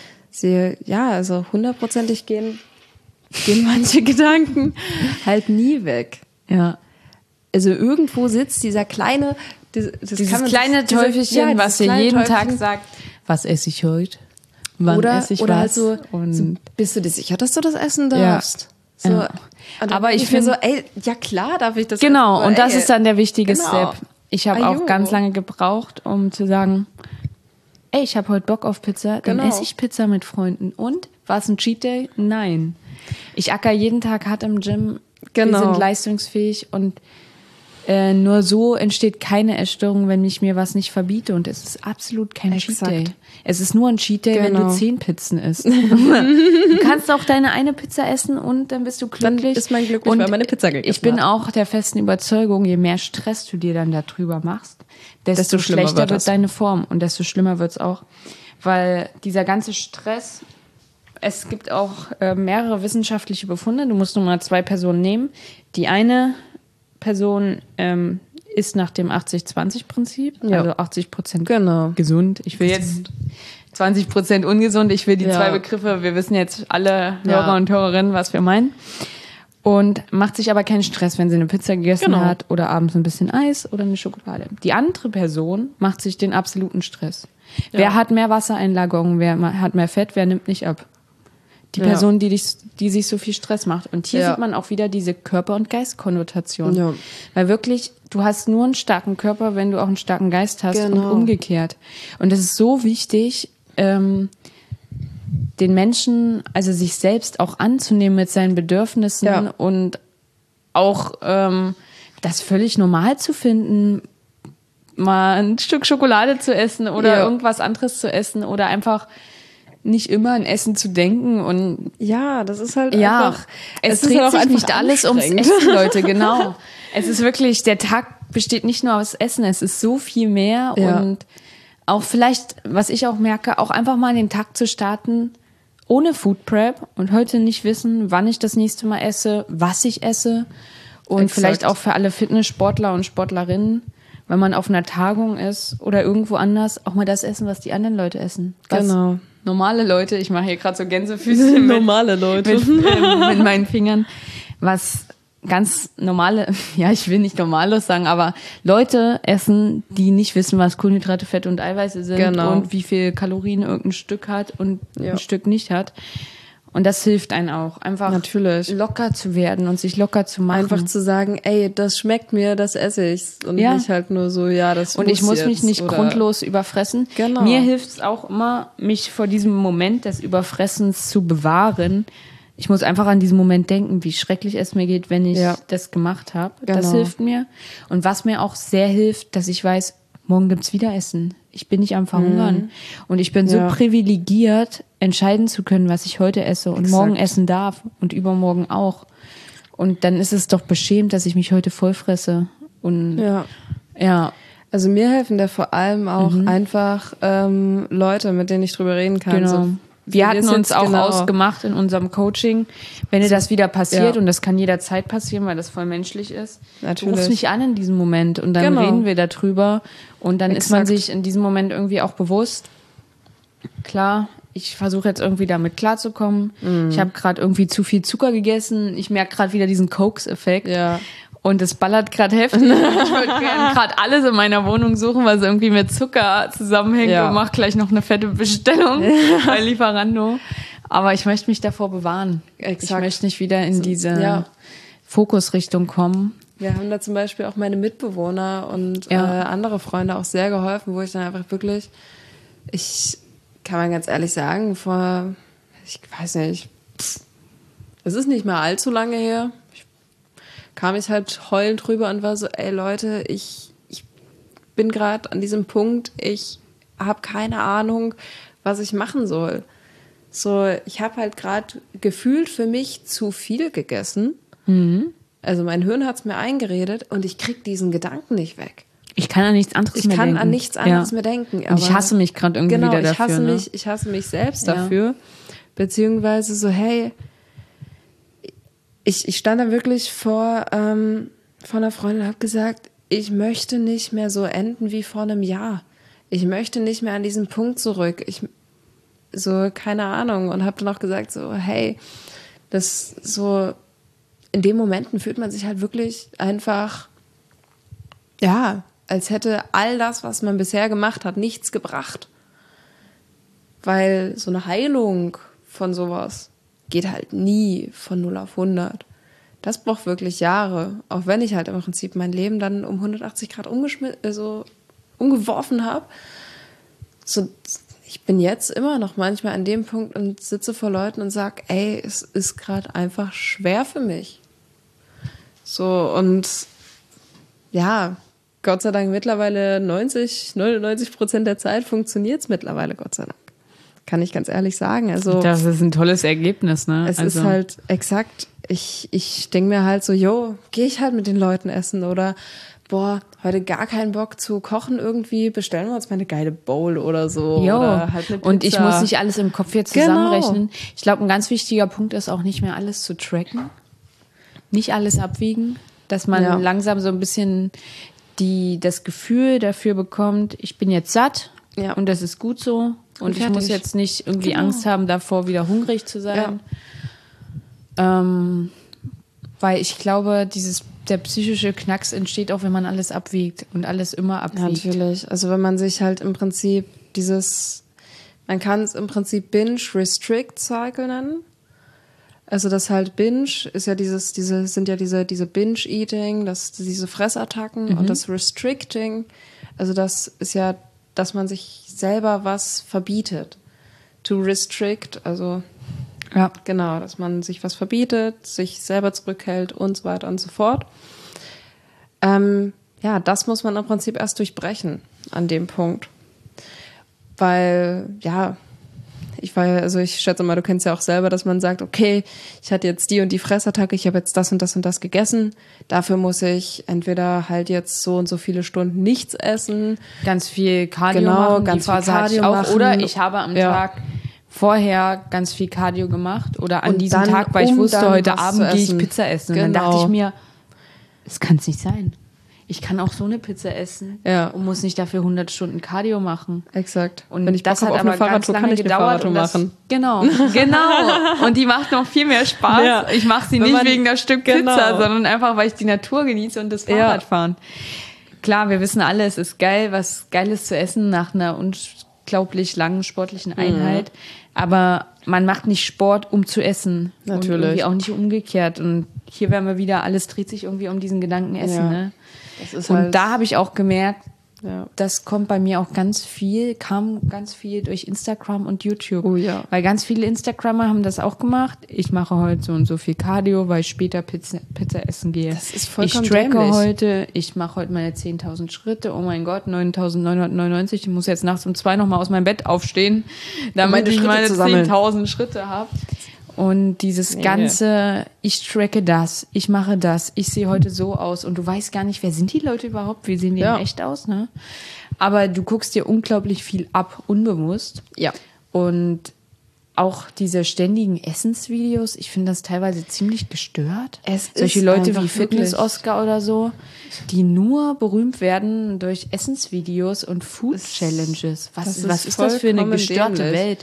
Speaker 4: Ja, also 100%ig gehen manche Gedanken halt nie weg.
Speaker 3: Ja.
Speaker 4: Also irgendwo sitzt dieser kleine,
Speaker 3: dieses kleine Teufelchen, was dir jeden Tag sagt, was esse ich heute? Wann esse ich
Speaker 4: oder
Speaker 3: was?
Speaker 4: Halt so, bist du dir sicher, dass du das essen darfst?
Speaker 3: Ja.
Speaker 4: So,
Speaker 3: Ja.
Speaker 4: aber ich finde so, ey, ja klar darf ich das
Speaker 3: genau,
Speaker 4: essen.
Speaker 3: und das ist dann der wichtige
Speaker 4: genau.
Speaker 3: Step. Ich habe auch ganz lange gebraucht, um zu sagen, ey, ich habe heute Bock auf Pizza, dann esse ich Pizza mit Freunden. Und, war es ein Cheat Day? Nein. Ich acker jeden Tag hart im Gym, wir sind leistungsfähig und nur so entsteht keine Essstörung, wenn ich mir was nicht verbiete. Und es ist absolut kein Cheat Day. Es ist nur ein Cheat Day, wenn du 10 Pizzen isst. Du kannst auch deine eine Pizza essen und dann bist du glücklich.
Speaker 4: Dann ist man glücklich, weil man eine Pizza gegessen hat.
Speaker 3: Ich bin auch der festen Überzeugung, je mehr Stress du dir dann darüber machst, desto schlechter wird deine Form und desto schlimmer wird es auch. Weil dieser ganze Stress, es gibt auch mehrere wissenschaftliche Befunde. Du musst nur mal 2 Personen nehmen. Die eine Person ist nach dem 80-20-Prinzip, also 80% gesund. Ich will jetzt 20% ungesund. Ich will die 2 Begriffe, wir wissen jetzt alle Hörer und Hörerinnen, was wir meinen. Und macht sich aber keinen Stress, wenn sie eine Pizza gegessen hat oder abends ein bisschen Eis oder eine Schokolade. Die andere Person macht sich den absoluten Stress. Ja. Wer hat mehr Wassereinlagerungen, wer hat mehr Fett, wer nimmt nicht ab? Die Person, die sich so viel Stress macht. Und hier sieht man auch wieder diese Körper- und Geistkonnotation. Ja. Weil wirklich, du hast nur einen starken Körper, wenn du auch einen starken Geist hast und umgekehrt. Und es ist so wichtig, den Menschen, also sich selbst auch anzunehmen mit seinen Bedürfnissen und auch das völlig normal zu finden, mal ein Stück Schokolade zu essen oder irgendwas anderes zu essen oder einfach nicht immer an Essen zu denken und
Speaker 4: das ist halt einfach,
Speaker 3: es dreht halt sich nicht alles ums Essen, Leute, genau. Es ist wirklich, der Tag besteht nicht nur aus Essen, es ist so viel mehr und auch vielleicht, was ich auch merke, auch einfach mal den Tag zu starten ohne Food Prep und heute nicht wissen, wann ich das nächste Mal esse, was ich esse und vielleicht auch für alle Fitnesssportler und Sportlerinnen, wenn man auf einer Tagung ist oder irgendwo anders, auch mal das essen, was die anderen Leute essen. Was normale Leute, ich mache hier gerade so Gänsefüßchen
Speaker 4: normale Leute
Speaker 3: mit meinen Fingern, was ganz normale, ich will nicht normallos sagen, aber Leute essen, die nicht wissen, was Kohlenhydrate, Fette und Eiweiße sind und wie viel Kalorien irgendein Stück hat und ein Stück nicht hat. Und das hilft einem auch, einfach locker zu werden und sich locker zu machen.
Speaker 4: Einfach zu sagen, ey, das schmeckt mir, das esse ich. Und nicht halt nur so, das
Speaker 3: und ich muss mich nicht grundlos überfressen.
Speaker 4: Genau.
Speaker 3: Mir hilft es auch immer, mich vor diesem Moment des Überfressens zu bewahren. Ich muss einfach an diesen Moment denken, wie schrecklich es mir geht, wenn ich das gemacht habe. Das hilft mir. Und was mir auch sehr hilft, dass ich weiß, morgen gibt's wieder Essen. Ich bin nicht am Verhungern. Und ich bin so privilegiert, entscheiden zu können, was ich heute esse und morgen essen darf und übermorgen auch. Und dann ist es doch beschämt, dass ich mich heute vollfresse. Und
Speaker 4: also mir helfen da vor allem auch einfach Leute, mit denen ich drüber reden kann.
Speaker 3: Genau.
Speaker 4: So,
Speaker 3: wir hatten uns auch ausgemacht in unserem Coaching, wenn dir das wieder passiert, und das kann jederzeit passieren, weil das voll menschlich ist, du rufst mich an in diesem Moment und dann reden wir darüber und dann ist man sich in diesem Moment irgendwie auch bewusst, klar, ich versuche jetzt irgendwie damit klarzukommen, ich habe gerade irgendwie zu viel Zucker gegessen, ich merke gerade wieder diesen Koks-Effekt. Und es ballert gerade heftig. Ich würde gerne gerade alles in meiner Wohnung suchen, was irgendwie mit Zucker zusammenhängt und mache gleich noch eine fette Bestellung bei Lieferando. Aber ich möchte mich davor bewahren. Ich möchte nicht wieder in diese Fokusrichtung kommen.
Speaker 4: Wir haben da zum Beispiel auch meine Mitbewohner und andere Freunde auch sehr geholfen, wo ich dann einfach wirklich, ich kann man ganz ehrlich sagen, ich weiß nicht, es ist nicht mehr allzu lange her, kam ich halt heulend rüber und war so, ey Leute, ich bin gerade an diesem Punkt, ich habe keine Ahnung, was ich machen soll. So, ich habe halt gerade gefühlt für mich zu viel gegessen. Also mein Hirn hat's mir eingeredet und ich krieg diesen Gedanken nicht weg.
Speaker 3: Ich kann an nichts anderes mehr denken.
Speaker 4: Ich kann an nichts anderes mehr denken. Aber
Speaker 3: und ich hasse mich gerade irgendwie wieder dafür.
Speaker 4: Ich hasse mich selbst dafür. Beziehungsweise so, hey, ich stand da wirklich vor einer Freundin und habe gesagt, ich möchte nicht mehr so enden wie vor einem Jahr. Ich möchte nicht mehr an diesen Punkt zurück. Keine Ahnung. Und habe dann auch gesagt so, hey, das so, in den Momenten fühlt man sich halt wirklich einfach, ja, als hätte all das, was man bisher gemacht hat, nichts gebracht. Weil so eine Heilung von sowas geht halt nie von 0 auf 100. Das braucht wirklich Jahre. Auch wenn ich halt im Prinzip mein Leben dann um 180 Grad umgeworfen habe. So, ich bin jetzt immer noch manchmal an dem Punkt und sitze vor Leuten und sage, ey, es ist gerade einfach schwer für mich. So, und ja, Gott sei Dank mittlerweile 99% der Zeit funktioniert es mittlerweile, Gott sei Dank. Kann ich ganz ehrlich sagen. Also,
Speaker 3: das ist ein tolles Ergebnis, ne?
Speaker 4: Es ist halt exakt, ich denke mir halt so, gehe ich halt mit den Leuten essen oder heute gar keinen Bock zu kochen irgendwie, bestellen wir uns mal eine geile Bowl oder so. Oder halt eine Pizza.
Speaker 3: Und ich muss nicht alles im Kopf jetzt zusammenrechnen. Genau. Ich glaube, ein ganz wichtiger Punkt ist auch nicht mehr alles zu tracken. Nicht alles abwiegen. Dass man langsam so ein bisschen das Gefühl dafür bekommt, ich bin jetzt satt und das ist gut so. Und ich muss jetzt nicht irgendwie Angst haben, davor wieder hungrig zu sein. Ja. Weil ich glaube, der psychische Knacks entsteht auch, wenn man alles abwiegt und alles immer abwiegt.
Speaker 4: Natürlich. Also wenn man sich halt im Prinzip man kann es im Prinzip Binge-Restrict-Cycle nennen. Also das halt Binge ist ja diese Binge-Eating, diese Fressattacken und das Restricting. Also das ist ja, dass man sich selber was verbietet. To restrict, also genau, dass man sich was verbietet, sich selber zurückhält und so weiter und so fort. Das muss man im Prinzip erst durchbrechen an dem Punkt. Weil, ich schätze mal, du kennst ja auch selber, dass man sagt, okay, ich hatte jetzt die und die Fressattacke, ich habe jetzt das und das und das gegessen. Dafür muss ich entweder halt jetzt so und so viele Stunden nichts essen.
Speaker 3: Ganz viel Cardio machen,
Speaker 4: ganz viel Cardio machen.
Speaker 3: Oder ich habe am Tag vorher ganz viel Cardio gemacht oder an diesem Tag, weil ich wusste, heute Abend gehe ich Pizza essen. Und dann dachte ich mir, das kann es nicht sein. Ich kann auch so eine Pizza essen und muss nicht dafür 100 Stunden Cardio machen.
Speaker 4: Exakt.
Speaker 3: Und
Speaker 4: wenn ich Bock habe auf eine Fahrradtour, kann ich eine Fahrradtour machen.
Speaker 3: Genau. Und die macht noch viel mehr Spaß. Ja. Ich mache sie nicht wegen das Stück Pizza, sondern einfach, weil ich die Natur genieße und das Fahrradfahren. Klar, wir wissen alle, es ist geil, was Geiles zu essen nach einer unglaublich langen sportlichen Einheit. Aber man macht nicht Sport, um zu essen.
Speaker 4: Natürlich.
Speaker 3: Und irgendwie auch nicht umgekehrt. Und hier werden wir wieder, alles dreht sich irgendwie um diesen Gedanken Essen. Ne?
Speaker 4: Das ist
Speaker 3: und da habe ich auch gemerkt, das kommt bei mir auch kam ganz viel durch Instagram und YouTube.
Speaker 4: Oh ja.
Speaker 3: Weil ganz viele Instagrammer haben das auch gemacht. Ich mache heute so und so viel Cardio, weil ich später Pizza essen gehe.
Speaker 4: Das ist vollkommen
Speaker 3: Ich tracke
Speaker 4: dämlich.
Speaker 3: heute, ich mache heute meine 10.000 Schritte. Oh mein Gott, 9.999. Ich muss jetzt nachts um 2 nochmal aus meinem Bett aufstehen, damit ich meine 10.000 Schritte habe. Und dieses ganze, ich tracke das, ich mache das, ich sehe heute so aus und du weißt gar nicht, wer sind die Leute überhaupt, wie sehen die in echt aus, ne? Aber du guckst dir unglaublich viel ab, unbewusst.
Speaker 4: Ja.
Speaker 3: Und auch diese ständigen Essensvideos, ich finde das teilweise ziemlich gestört. Solche Leute wie Fitness-Oscar oder so, die nur berühmt werden durch Essensvideos und Food-Challenges. Was ist das für eine gestörte Welt?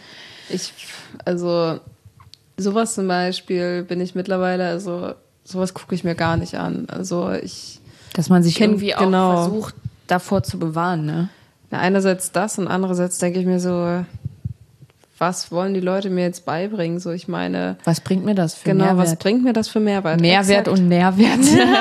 Speaker 4: Sowas zum Beispiel bin ich mittlerweile, sowas gucke ich mir gar nicht an.
Speaker 3: Dass man sich irgendwie auch versucht, davor zu bewahren, ne?
Speaker 4: Ja, einerseits das und andererseits denke ich mir so, was wollen die Leute mir jetzt beibringen? So, ich meine,
Speaker 3: was bringt mir das für Mehrwert?
Speaker 4: Was bringt mir das für Mehrwert?
Speaker 3: Mehrwert und Nährwert.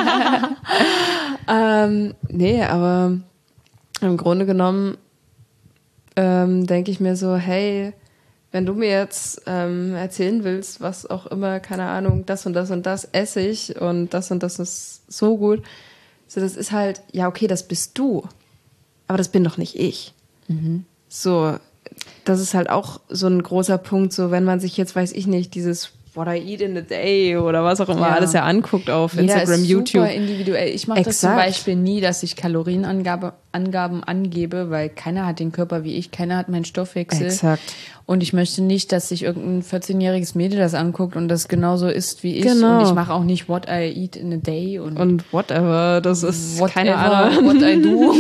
Speaker 4: Nee, aber im Grunde genommen denke ich mir so, hey, wenn du mir jetzt erzählen willst, was auch immer, keine Ahnung, das und das und das esse ich und das ist so gut. So, das ist halt, ja, okay, das bist du. Aber das bin doch nicht ich. So, das ist halt auch so ein großer Punkt, so wenn man sich jetzt, weiß ich nicht, dieses What I Eat in a Day oder was auch immer
Speaker 3: Ja.
Speaker 4: alles ja anguckt auf
Speaker 3: Jeder
Speaker 4: Instagram,
Speaker 3: ist
Speaker 4: YouTube.
Speaker 3: super individuell. Ich mache das zum
Speaker 4: Exakt.
Speaker 3: Beispiel nie, dass ich Kalorienangaben angebe, weil keiner hat den Körper wie ich, keiner hat meinen Stoffwechsel.
Speaker 4: Exakt.
Speaker 3: Und ich möchte nicht, dass sich irgendein 14-jähriges Mädel das anguckt und das genauso isst wie ich.
Speaker 4: Genau.
Speaker 3: Und ich mache auch nicht What I Eat in a Day und
Speaker 4: whatever, das ist keine
Speaker 3: whatever,
Speaker 4: Ahnung.
Speaker 3: what I do.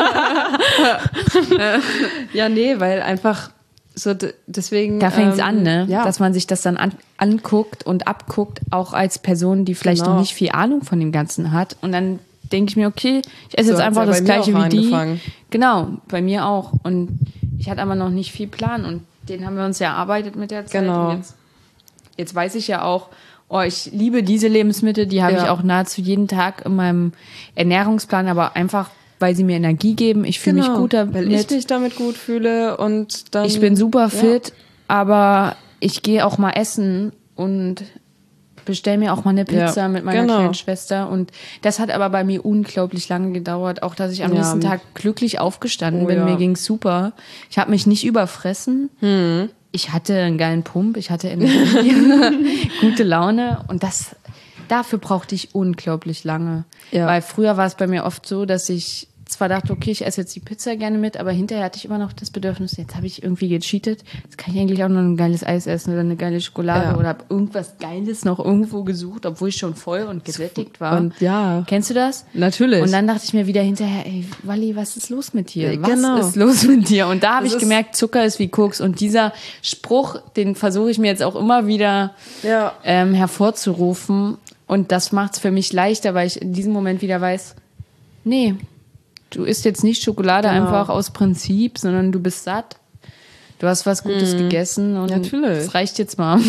Speaker 4: Ja, nee, weil einfach so deswegen.
Speaker 3: Da fängt's an, ne?
Speaker 4: Ja.
Speaker 3: Dass man sich das dann anguckt und abguckt, auch als Person, die vielleicht
Speaker 4: Genau.
Speaker 3: noch nicht viel Ahnung von dem Ganzen hat. Und dann denke ich mir, okay, ich esse
Speaker 4: So
Speaker 3: jetzt
Speaker 4: hat's
Speaker 3: einfach
Speaker 4: ja
Speaker 3: das
Speaker 4: bei mir
Speaker 3: Gleiche
Speaker 4: auch
Speaker 3: wie die.
Speaker 4: angefangen.
Speaker 3: Genau, bei mir auch. Und ich hatte aber noch nicht viel Plan und den haben wir uns ja erarbeitet mit der Zeit.
Speaker 4: Genau.
Speaker 3: Und jetzt weiß ich ja auch, oh, ich liebe diese Lebensmittel, die habe
Speaker 4: Ja.
Speaker 3: ich auch nahezu jeden Tag in meinem Ernährungsplan, aber einfach, weil sie mir Energie geben. Ich fühle mich gut damit.
Speaker 4: weil ich mich damit gut fühle und dann.
Speaker 3: Ich bin super fit, aber ich gehe auch mal essen und bestelle mir auch mal eine Pizza
Speaker 4: Ja,
Speaker 3: mit meiner
Speaker 4: genau.
Speaker 3: kleinen Schwester. Und das hat aber bei mir unglaublich lange gedauert. Auch, dass ich am
Speaker 4: Ja.
Speaker 3: nächsten Tag glücklich aufgestanden bin.
Speaker 4: ja.
Speaker 3: Mir ging's super. Ich habe mich nicht überfressen. Ich hatte einen geilen Pump. Ich hatte Energie, gute Laune. Und dafür brauchte ich unglaublich lange.
Speaker 4: Ja.
Speaker 3: Weil früher war es bei mir oft so, dass ich zwar dachte, okay, ich esse jetzt die Pizza gerne mit, aber hinterher hatte ich immer noch das Bedürfnis, jetzt habe ich irgendwie gecheatet, jetzt kann ich eigentlich auch noch ein geiles Eis essen oder eine geile Schokolade
Speaker 4: Ja.
Speaker 3: oder habe irgendwas Geiles noch irgendwo gesucht, obwohl ich schon voll und gesättigt war.
Speaker 4: Und ja.
Speaker 3: Kennst du das?
Speaker 4: Natürlich.
Speaker 3: Und dann dachte ich mir wieder hinterher, ey, Wally, was ist los mit dir? Was
Speaker 4: Genau.
Speaker 3: ist los mit dir? Und da habe
Speaker 4: Das
Speaker 3: ich
Speaker 4: ist-
Speaker 3: gemerkt, Zucker ist wie Koks. Und dieser Spruch, den versuche ich mir jetzt auch immer wieder
Speaker 4: Ja.
Speaker 3: hervorzurufen. Und das macht es für mich leichter, weil ich in diesem Moment wieder weiß, nee, du isst jetzt nicht Schokolade
Speaker 4: Genau.
Speaker 3: einfach aus Prinzip, sondern du bist satt. Du hast was Gutes gegessen und
Speaker 4: Natürlich.
Speaker 3: das reicht jetzt mal.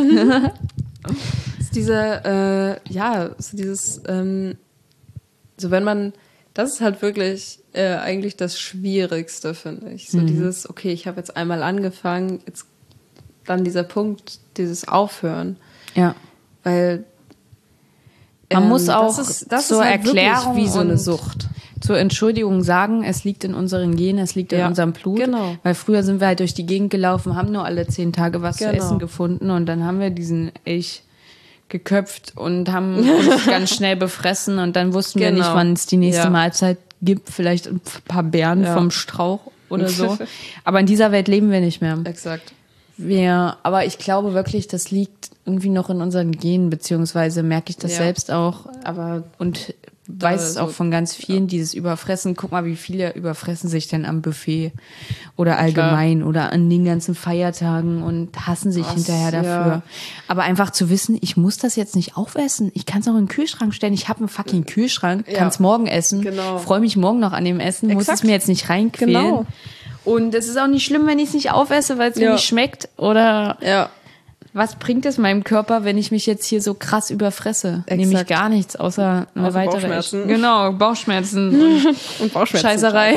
Speaker 4: ist diese, so dieses, so wenn man, das ist halt wirklich eigentlich das Schwierigste, finde ich. So dieses, okay, ich habe jetzt einmal angefangen, jetzt dann dieser Punkt, dieses Aufhören.
Speaker 3: Ja.
Speaker 4: Weil
Speaker 3: Man muss auch
Speaker 4: das
Speaker 3: zur
Speaker 4: ist halt wirklich
Speaker 3: Erklärung
Speaker 4: wie so eine
Speaker 3: und
Speaker 4: Sucht.
Speaker 3: zur Entschuldigung sagen, es liegt in unseren Genen, es liegt in
Speaker 4: Ja,
Speaker 3: unserem Blut.
Speaker 4: genau.
Speaker 3: Weil früher sind wir halt durch die Gegend gelaufen, haben nur alle 10 Tage was zu
Speaker 4: Genau.
Speaker 3: essen gefunden und dann haben wir diesen Elch geköpft und haben uns ganz schnell befressen und dann wussten wir
Speaker 4: Genau.
Speaker 3: nicht, wann es die nächste
Speaker 4: Ja.
Speaker 3: Mahlzeit gibt, vielleicht ein paar Beeren
Speaker 4: Ja.
Speaker 3: vom Strauch oder so. Aber in dieser Welt leben wir nicht mehr.
Speaker 4: Exakt.
Speaker 3: Aber ich glaube wirklich, das liegt irgendwie noch in unseren Genen, beziehungsweise merke ich das
Speaker 4: Ja.
Speaker 3: selbst auch.
Speaker 4: Aber
Speaker 3: Und weiß es
Speaker 4: so-
Speaker 3: auch von ganz vielen, dieses Überfressen. Guck mal, wie viele überfressen sich denn am Buffet oder allgemein oder an den ganzen Feiertagen und hassen sich hinterher dafür.
Speaker 4: ja.
Speaker 3: Aber einfach zu wissen, ich muss das jetzt nicht aufessen. Ich kann es auch in den Kühlschrank stellen. Ich habe einen fucking Kühlschrank,
Speaker 4: Ja.
Speaker 3: kann es morgen essen.
Speaker 4: Genau.
Speaker 3: Freue mich morgen noch an dem Essen, muss
Speaker 4: Exakt.
Speaker 3: es mir jetzt nicht reinquälen.
Speaker 4: Genau.
Speaker 3: Und es ist auch nicht schlimm, wenn ich es nicht aufesse, weil es mir
Speaker 4: Ja.
Speaker 3: nicht schmeckt. Oder
Speaker 4: ja,
Speaker 3: was bringt es meinem Körper, wenn ich mich jetzt hier so krass überfresse? Nämlich
Speaker 4: Exakt.
Speaker 3: gar nichts, außer eine
Speaker 4: Außer
Speaker 3: weitere.
Speaker 4: Bauchschmerzen.
Speaker 3: Genau, Bauchschmerzen
Speaker 4: und Bauchschmerzen.
Speaker 3: Scheißerei.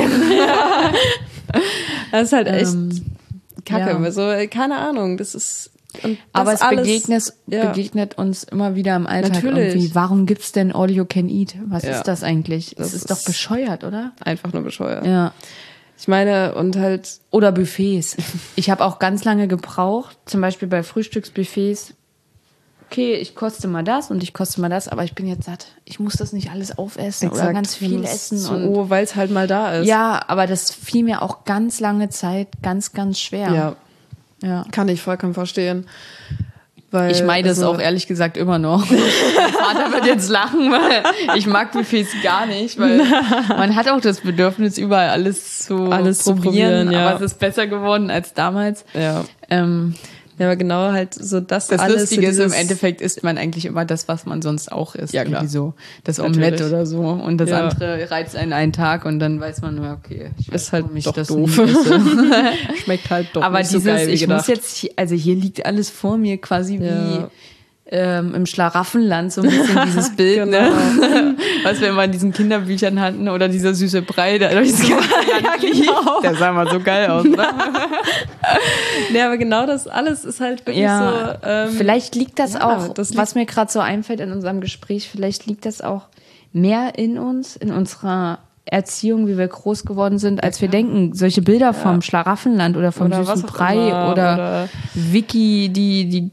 Speaker 4: Das ist halt echt Kacke.
Speaker 3: ja.
Speaker 4: So, keine Ahnung, das ist. Und das
Speaker 3: Aber es
Speaker 4: alles,
Speaker 3: begegnet uns immer wieder im Alltag
Speaker 4: Natürlich.
Speaker 3: irgendwie. Warum gibt's denn All You Can Eat? Was
Speaker 4: Ja.
Speaker 3: ist das eigentlich?
Speaker 4: Das
Speaker 3: Das ist doch
Speaker 4: ist-
Speaker 3: bescheuert, oder?
Speaker 4: einfach nur bescheuert.
Speaker 3: Ja.
Speaker 4: Ich meine, und halt,
Speaker 3: Oder Buffets. Ich habe auch ganz lange gebraucht, zum Beispiel bei Frühstücksbuffets. Okay, ich koste mal das und ich koste mal das, aber ich bin jetzt satt. Ich muss das nicht alles aufessen oder ganz viel essen. Und
Speaker 4: weil es halt mal da ist.
Speaker 3: ja, aber das fiel mir auch ganz lange Zeit ganz, ganz schwer.
Speaker 4: Ja,
Speaker 3: Ja.
Speaker 4: kann ich vollkommen verstehen. Weil,
Speaker 3: Ich meine es
Speaker 4: also,
Speaker 3: auch ehrlich gesagt immer noch. Mein Vater wird jetzt lachen, weil ich mag Buffets gar nicht, weil man hat auch das Bedürfnis, überall alles zu probieren,
Speaker 4: ja.
Speaker 3: aber es ist besser geworden als damals.
Speaker 4: Ja.
Speaker 3: Ähm,
Speaker 4: Ja, aber genau halt so das alles.
Speaker 3: Lustige ist,
Speaker 4: so
Speaker 3: im
Speaker 4: dieses-
Speaker 3: Endeffekt isst man eigentlich immer das, was man sonst auch isst.
Speaker 4: Ja, klar.
Speaker 3: Irgendwie so das Omelett
Speaker 4: Natürlich.
Speaker 3: oder so. Und das
Speaker 4: Ja.
Speaker 3: andere reizt einen Tag und dann weiß man nur, okay, ich weiß,
Speaker 4: Ist halt
Speaker 3: warum ich
Speaker 4: doch
Speaker 3: das
Speaker 4: doof.
Speaker 3: nie esse.
Speaker 4: schmeckt halt doch
Speaker 3: Aber
Speaker 4: nicht
Speaker 3: dieses,
Speaker 4: so geil wie
Speaker 3: ich muss
Speaker 4: gedacht.
Speaker 3: jetzt, also hier liegt alles vor mir quasi
Speaker 4: Ja.
Speaker 3: wie im Schlaraffenland, so ein bisschen dieses Bild, ne? Was wir immer in diesen Kinderbüchern hatten oder dieser süße Brei, da durch das ganze Land lief. Der sah mal so geil aus, oder?
Speaker 4: Nee, aber genau das alles ist halt wirklich
Speaker 3: Ja,
Speaker 4: so.
Speaker 3: vielleicht liegt das
Speaker 4: ja,
Speaker 3: auch,
Speaker 4: das
Speaker 3: was mir gerade so einfällt in unserem Gespräch, vielleicht liegt das auch mehr in uns, in unserer Erziehung, wie wir groß geworden sind, als wir denken. Solche Bilder vom Schlaraffenland oder vom
Speaker 4: Oder was
Speaker 3: süßen
Speaker 4: auch
Speaker 3: Brei
Speaker 4: immer,
Speaker 3: oder
Speaker 4: oder-
Speaker 3: Vicky, die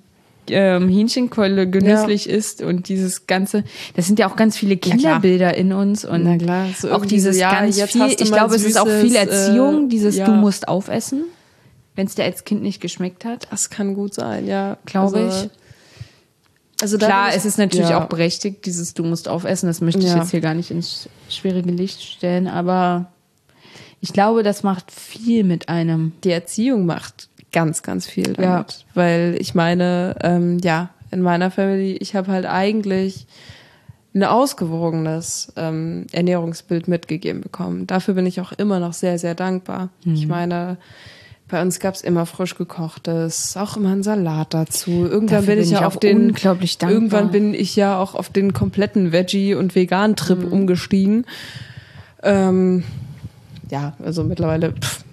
Speaker 3: Hähnchenkeule genüsslich isst und dieses ganze, das sind ja auch ganz viele Kinderbilder in uns und
Speaker 4: Na klar, so
Speaker 3: auch dieses
Speaker 4: so, ja,
Speaker 3: ganz
Speaker 4: jetzt
Speaker 3: viel,
Speaker 4: hast du
Speaker 3: ich
Speaker 4: mal
Speaker 3: glaube, es ist auch viel
Speaker 4: süßes,
Speaker 3: Erziehung, dieses
Speaker 4: ja.
Speaker 3: du musst aufessen, wenn es dir als Kind nicht geschmeckt hat,
Speaker 4: Das kann gut sein, ja.
Speaker 3: glaube
Speaker 4: Also,
Speaker 3: ich.
Speaker 4: Also da
Speaker 3: Klar,
Speaker 4: bin ich-
Speaker 3: es ist natürlich
Speaker 4: ja.
Speaker 3: auch berechtigt, dieses du musst aufessen, das möchte ich
Speaker 4: Ja.
Speaker 3: jetzt hier gar nicht ins schwierige Licht stellen, aber ich glaube, das macht viel mit einem.
Speaker 4: Die Erziehung macht ganz, ganz viel damit.
Speaker 3: Ja.
Speaker 4: Weil ich meine, in meiner Family, ich habe halt eigentlich ein ausgewogenes Ernährungsbild mitgegeben bekommen. Dafür bin ich auch immer noch sehr, sehr dankbar. Ich meine, bei uns gab es immer frisch gekochtes, auch immer ein Salat dazu. Irgendwann
Speaker 3: Dafür
Speaker 4: bin ich
Speaker 3: bin ich
Speaker 4: ja
Speaker 3: auch
Speaker 4: auf den
Speaker 3: unglaublich dankbar.
Speaker 4: Irgendwann bin ich ja auch auf den kompletten Veggie- und Vegan-Trip umgestiegen. Ja, also mittlerweile,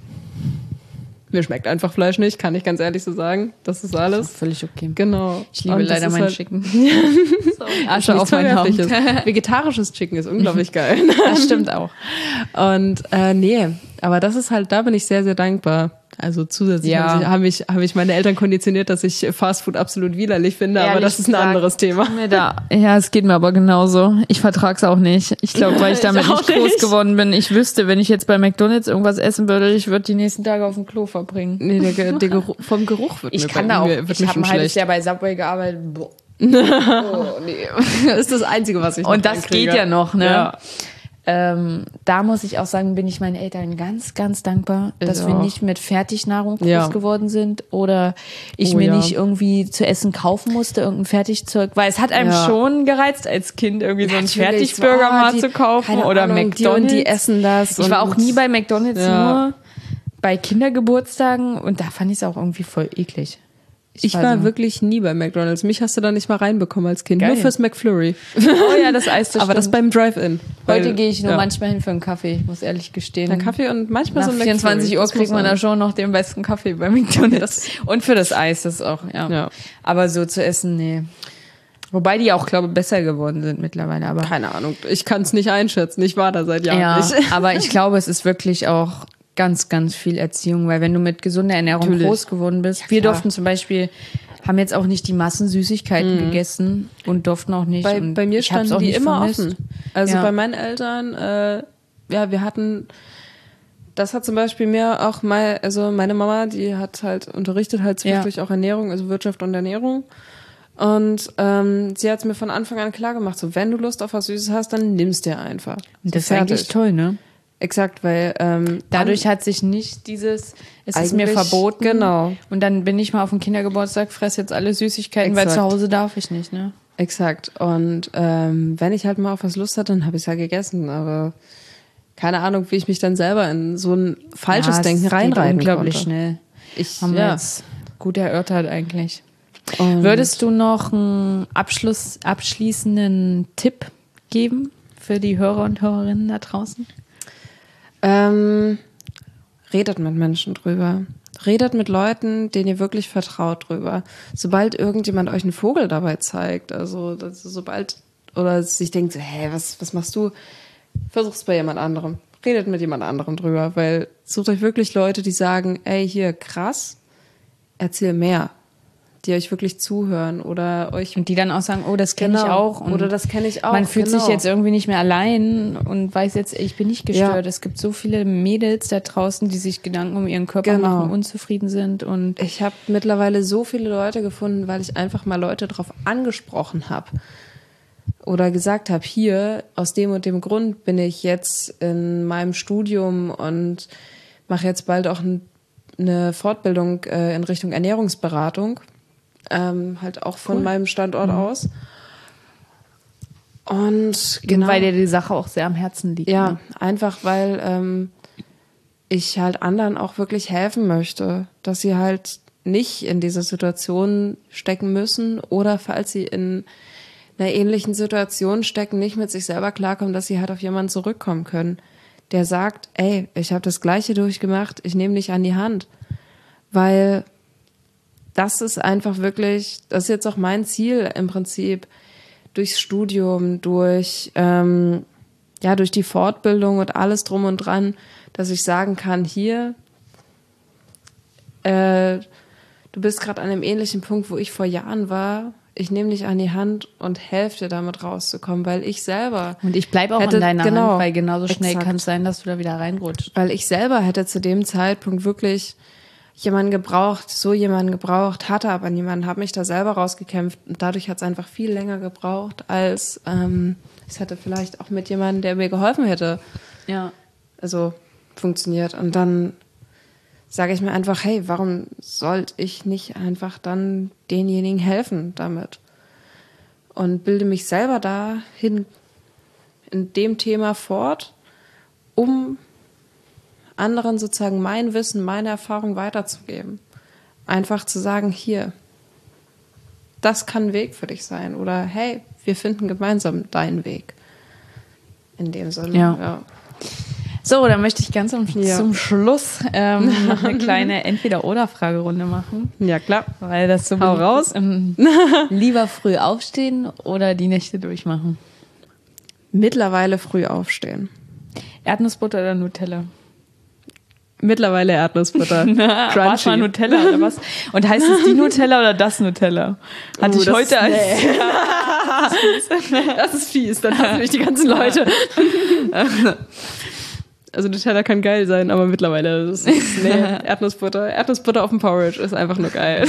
Speaker 4: mir schmeckt einfach Fleisch nicht, kann ich ganz ehrlich so sagen. Das ist alles.
Speaker 3: Völlig okay.
Speaker 4: Genau.
Speaker 3: Ich liebe
Speaker 4: Und das
Speaker 3: leider
Speaker 4: ist
Speaker 3: meinen
Speaker 4: halt
Speaker 3: Chicken.
Speaker 4: Asche
Speaker 3: Nichts
Speaker 4: auf mein Haupt.
Speaker 3: Verwerfliches.
Speaker 4: Vegetarisches Chicken ist unglaublich geil.
Speaker 3: Das stimmt auch.
Speaker 4: Und nee, aber das ist halt, da bin ich sehr, sehr dankbar. Also zusätzlich
Speaker 3: Ja.
Speaker 4: haben mich meine Eltern konditioniert, dass ich Fastfood absolut widerlich finde, aber
Speaker 3: Ehrlich
Speaker 4: das ist ein
Speaker 3: gesagt,
Speaker 4: anderes Thema.
Speaker 3: Ja, es geht mir aber genauso. Ich vertrag's auch nicht. Ich glaube, weil ich damit
Speaker 4: Ich auch
Speaker 3: nicht groß
Speaker 4: nicht.
Speaker 3: geworden bin. Ich wüsste, wenn ich jetzt bei McDonald's irgendwas essen würde, ich würde die nächsten Tage auf dem Klo verbringen.
Speaker 4: Nee, der Geruch, vom Geruch wird
Speaker 3: Ich
Speaker 4: mir
Speaker 3: kann
Speaker 4: bei
Speaker 3: da auch,
Speaker 4: mir, wird
Speaker 3: ich
Speaker 4: mir
Speaker 3: habe
Speaker 4: schon
Speaker 3: ein halbes
Speaker 4: schlecht.
Speaker 3: Jahr bei Subway gearbeitet. Boah.
Speaker 4: Das ist das Einzige, was ich noch
Speaker 3: Und das
Speaker 4: reinkriege.
Speaker 3: geht ja noch, ne?
Speaker 4: Ja.
Speaker 3: Da muss ich auch sagen, bin ich meinen Eltern ganz, ganz dankbar, dass
Speaker 4: Ich
Speaker 3: wir
Speaker 4: auch.
Speaker 3: nicht mit Fertignahrung groß
Speaker 4: Ja.
Speaker 3: geworden sind oder ich
Speaker 4: Oh
Speaker 3: mir
Speaker 4: ja.
Speaker 3: nicht irgendwie zu essen kaufen musste, irgendein Fertigzeug, weil es hat einem
Speaker 4: Ja.
Speaker 3: schon gereizt, als Kind irgendwie so einen
Speaker 4: Natürlich,
Speaker 3: Fertigburger
Speaker 4: so,
Speaker 3: mal
Speaker 4: die-
Speaker 3: zu kaufen
Speaker 4: keine
Speaker 3: oder
Speaker 4: Ahnung,
Speaker 3: McDonald's.
Speaker 4: Die und die essen das.
Speaker 3: Ich war auch
Speaker 4: und-
Speaker 3: nie bei McDonald's,
Speaker 4: Ja.
Speaker 3: nur bei Kindergeburtstagen und da fand ich es auch irgendwie voll eklig.
Speaker 4: Ich war
Speaker 3: so-
Speaker 4: wirklich nie bei McDonald's. Mich hast du da nicht mal reinbekommen als Kind.
Speaker 3: Geil.
Speaker 4: Nur fürs McFlurry.
Speaker 3: Oh ja, das Eis,
Speaker 4: Aber das beim Drive-In.
Speaker 3: Heute
Speaker 4: Weil-
Speaker 3: gehe ich nur
Speaker 4: ja.
Speaker 3: manchmal hin für einen Kaffee, muss ehrlich gestehen.
Speaker 4: Ein Kaffee und manchmal
Speaker 3: Nach
Speaker 4: so ein
Speaker 3: 24
Speaker 4: McFlurry.
Speaker 3: Uhr
Speaker 4: Das
Speaker 3: kriegt
Speaker 4: muss
Speaker 3: man da
Speaker 4: sein.
Speaker 3: schon noch den besten Kaffee bei McDonald's. Und für das Eis, das auch, ja.
Speaker 4: Ja.
Speaker 3: Aber so zu essen, nee. Wobei die auch, glaube ich, besser geworden sind mittlerweile. Aber
Speaker 4: Keine Ahnung. Ich kann es nicht einschätzen. Ich war da seit Jahren
Speaker 3: ja,
Speaker 4: nicht.
Speaker 3: aber ich glaube, es ist wirklich auch ganz, ganz viel Erziehung, weil wenn du mit gesunder Ernährung
Speaker 4: Natürlich.
Speaker 3: groß geworden bist, wir
Speaker 4: klar.
Speaker 3: durften zum Beispiel, haben jetzt auch nicht die Massen Süßigkeiten gegessen und durften auch nicht.
Speaker 4: Bei,
Speaker 3: und
Speaker 4: bei mir
Speaker 3: ich hab's
Speaker 4: standen
Speaker 3: auch
Speaker 4: die
Speaker 3: nicht
Speaker 4: immer
Speaker 3: vermisst.
Speaker 4: offen. Also
Speaker 3: Ja.
Speaker 4: bei meinen Eltern, ja, wir hatten, das hat zum Beispiel mir auch mal, also meine Mama, die hat halt unterrichtet halt
Speaker 3: Ja.
Speaker 4: wirklich auch Ernährung, also Wirtschaft und Ernährung. Und sie hat es mir von Anfang an klar gemacht, so wenn du Lust auf was Süßes hast, dann nimm's dir einfach.
Speaker 3: Und
Speaker 4: So
Speaker 3: das ist eigentlich toll, ne?
Speaker 4: Exakt, weil
Speaker 3: Dadurch hat sich nicht dieses, es ist mir
Speaker 4: Eigentlich,
Speaker 3: verboten.
Speaker 4: genau.
Speaker 3: Und dann bin ich mal auf dem Kindergeburtstag, fress jetzt alle Süßigkeiten, weil
Speaker 4: Exakt.
Speaker 3: zu Hause darf ich nicht, ne?
Speaker 4: Exakt. Und wenn ich halt mal auf was Lust hatte, dann habe ich es ja gegessen. Aber keine Ahnung, wie ich mich dann selber in so ein falsches
Speaker 3: Ja, es
Speaker 4: Denken
Speaker 3: geht
Speaker 4: reinreiten
Speaker 3: unglaublich
Speaker 4: konnte.
Speaker 3: schnell. Haben wir
Speaker 4: Ja.
Speaker 3: jetzt gut erörtert eigentlich.
Speaker 4: Und
Speaker 3: Würdest du noch einen abschließenden Tipp geben für die Hörer und Hörerinnen da draußen?
Speaker 4: redet mit Menschen drüber. Redet mit Leuten, denen ihr wirklich vertraut drüber. Sobald irgendjemand euch einen Vogel dabei zeigt, also sobald, oder sich denkt, so, hä, was machst du? Versucht's bei jemand anderem. Redet mit jemand anderem drüber, weil sucht euch wirklich Leute, die sagen, ey, hier, krass, erzähl mehr. Die euch wirklich zuhören oder euch
Speaker 3: Und die dann auch sagen, oh, das kenne ich
Speaker 4: Genau.
Speaker 3: auch. Und
Speaker 4: Oder das kenne ich auch,
Speaker 3: Man fühlt
Speaker 4: genau.
Speaker 3: sich jetzt irgendwie nicht mehr allein und weiß jetzt, ich bin nicht gestört.
Speaker 4: Ja.
Speaker 3: Es gibt so viele Mädels da draußen, die sich Gedanken um ihren Körper
Speaker 4: Genau.
Speaker 3: machen, unzufrieden sind. Und
Speaker 4: Ich habe mittlerweile so viele Leute gefunden, weil ich einfach mal Leute darauf angesprochen habe oder gesagt habe, hier, aus dem und dem Grund bin ich jetzt in meinem Studium und mache jetzt bald auch eine Fortbildung in Richtung Ernährungsberatung, halt auch von meinem Standort aus. Und genau.
Speaker 3: weil dir die Sache auch sehr am Herzen liegt.
Speaker 4: Ja,
Speaker 3: Ne?
Speaker 4: einfach weil ich halt anderen auch wirklich helfen möchte, dass sie halt nicht in diese Situation stecken müssen oder falls sie in einer ähnlichen Situation stecken, nicht mit sich selber klarkommen, dass sie halt auf jemanden zurückkommen können, der sagt, ey, ich habe das Gleiche durchgemacht, ich nehme dich an die Hand, weil das ist einfach wirklich, das ist jetzt auch mein Ziel im Prinzip, durchs Studium, durch die Fortbildung und alles drum und dran, dass ich sagen kann, hier, du du bist gerade an einem ähnlichen Punkt, wo ich vor Jahren war. Ich nehme dich an die Hand und helfe dir damit rauszukommen, weil ich selber...
Speaker 3: Und ich bleibe auch
Speaker 4: hätte,
Speaker 3: an deiner Hand, weil genauso schnell
Speaker 4: exakt.
Speaker 3: kann es sein, dass du da wieder reinrutscht.
Speaker 4: Weil ich selber hätte zu dem Zeitpunkt wirklich jemanden gebraucht, hatte aber niemanden, habe mich da selber rausgekämpft und dadurch hat es einfach viel länger gebraucht, als es hätte vielleicht auch mit jemandem, der mir geholfen hätte,
Speaker 3: Ja.
Speaker 4: also funktioniert. Und dann sage ich mir einfach, hey, warum sollte ich nicht einfach dann denjenigen helfen damit? Und bilde mich selber dahin in dem Thema fort, um anderen sozusagen mein Wissen, meine Erfahrung weiterzugeben. Einfach zu sagen, hier, das kann ein Weg für dich sein. Oder hey, wir finden gemeinsam deinen Weg. In dem Sinne,
Speaker 3: Ja. So, dann möchte ich ganz
Speaker 4: Ja.
Speaker 3: zum Schluss noch eine kleine Entweder-oder-Fragerunde machen.
Speaker 4: Ja, klar.
Speaker 3: Weil das so
Speaker 4: Hau
Speaker 3: beliebt
Speaker 4: raus.
Speaker 3: ist. Lieber früh aufstehen oder die Nächte durchmachen?
Speaker 4: Mittlerweile früh aufstehen.
Speaker 3: Erdnussbutter oder Nutella?
Speaker 4: Mittlerweile Erdnussbutter.
Speaker 3: War es mal Nutella oder was? Und heißt es die Nutella oder das Nutella? Hatte ich
Speaker 4: das
Speaker 3: heute
Speaker 4: ist-
Speaker 3: als...
Speaker 4: Das ist fies, dann hassen mich die ganzen Leute. Also Nutella kann geil sein, aber mittlerweile ist es Erdnussbutter. Erdnussbutter auf dem Porridge ist einfach nur geil.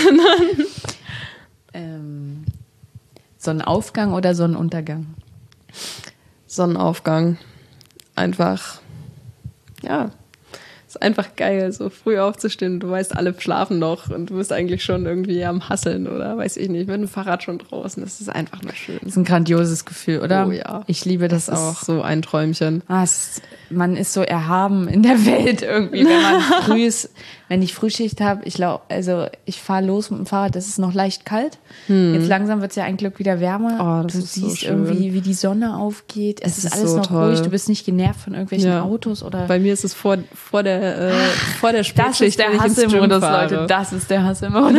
Speaker 3: Sonnenaufgang oder Sonnenuntergang?
Speaker 4: Sonnenaufgang. Einfach, ja, ist einfach geil, so früh aufzustehen. Du weißt, alle schlafen noch und du bist eigentlich schon irgendwie am Hasseln oder weiß ich nicht, mit dem Fahrrad schon draußen. Das ist einfach nur schön.
Speaker 3: Das ist ein grandioses Gefühl, oder?
Speaker 4: Oh ja.
Speaker 3: Ich liebe das
Speaker 4: Das
Speaker 3: auch.
Speaker 4: ist so ein Träumchen.
Speaker 3: Man ist so erhaben in der Welt irgendwie, wenn man wenn ich Frühschicht habe. Ich fahre los mit dem Fahrrad, es ist noch leicht kalt. Jetzt langsam wird es ja ein Glück wieder wärmer.
Speaker 4: Oh, das
Speaker 3: du
Speaker 4: ist so
Speaker 3: siehst
Speaker 4: schön.
Speaker 3: irgendwie, wie die Sonne aufgeht. Es ist alles
Speaker 4: so
Speaker 3: noch
Speaker 4: toll.
Speaker 3: ruhig. Du bist nicht genervt von irgendwelchen
Speaker 4: Ja.
Speaker 3: Autos oder.
Speaker 4: Bei mir ist es vor der Spätschicht,
Speaker 3: Das ist der
Speaker 4: wenn ich ins Gym
Speaker 3: Hasselmodus,
Speaker 4: fahre.
Speaker 3: Leute. Das ist der Hasselmodus.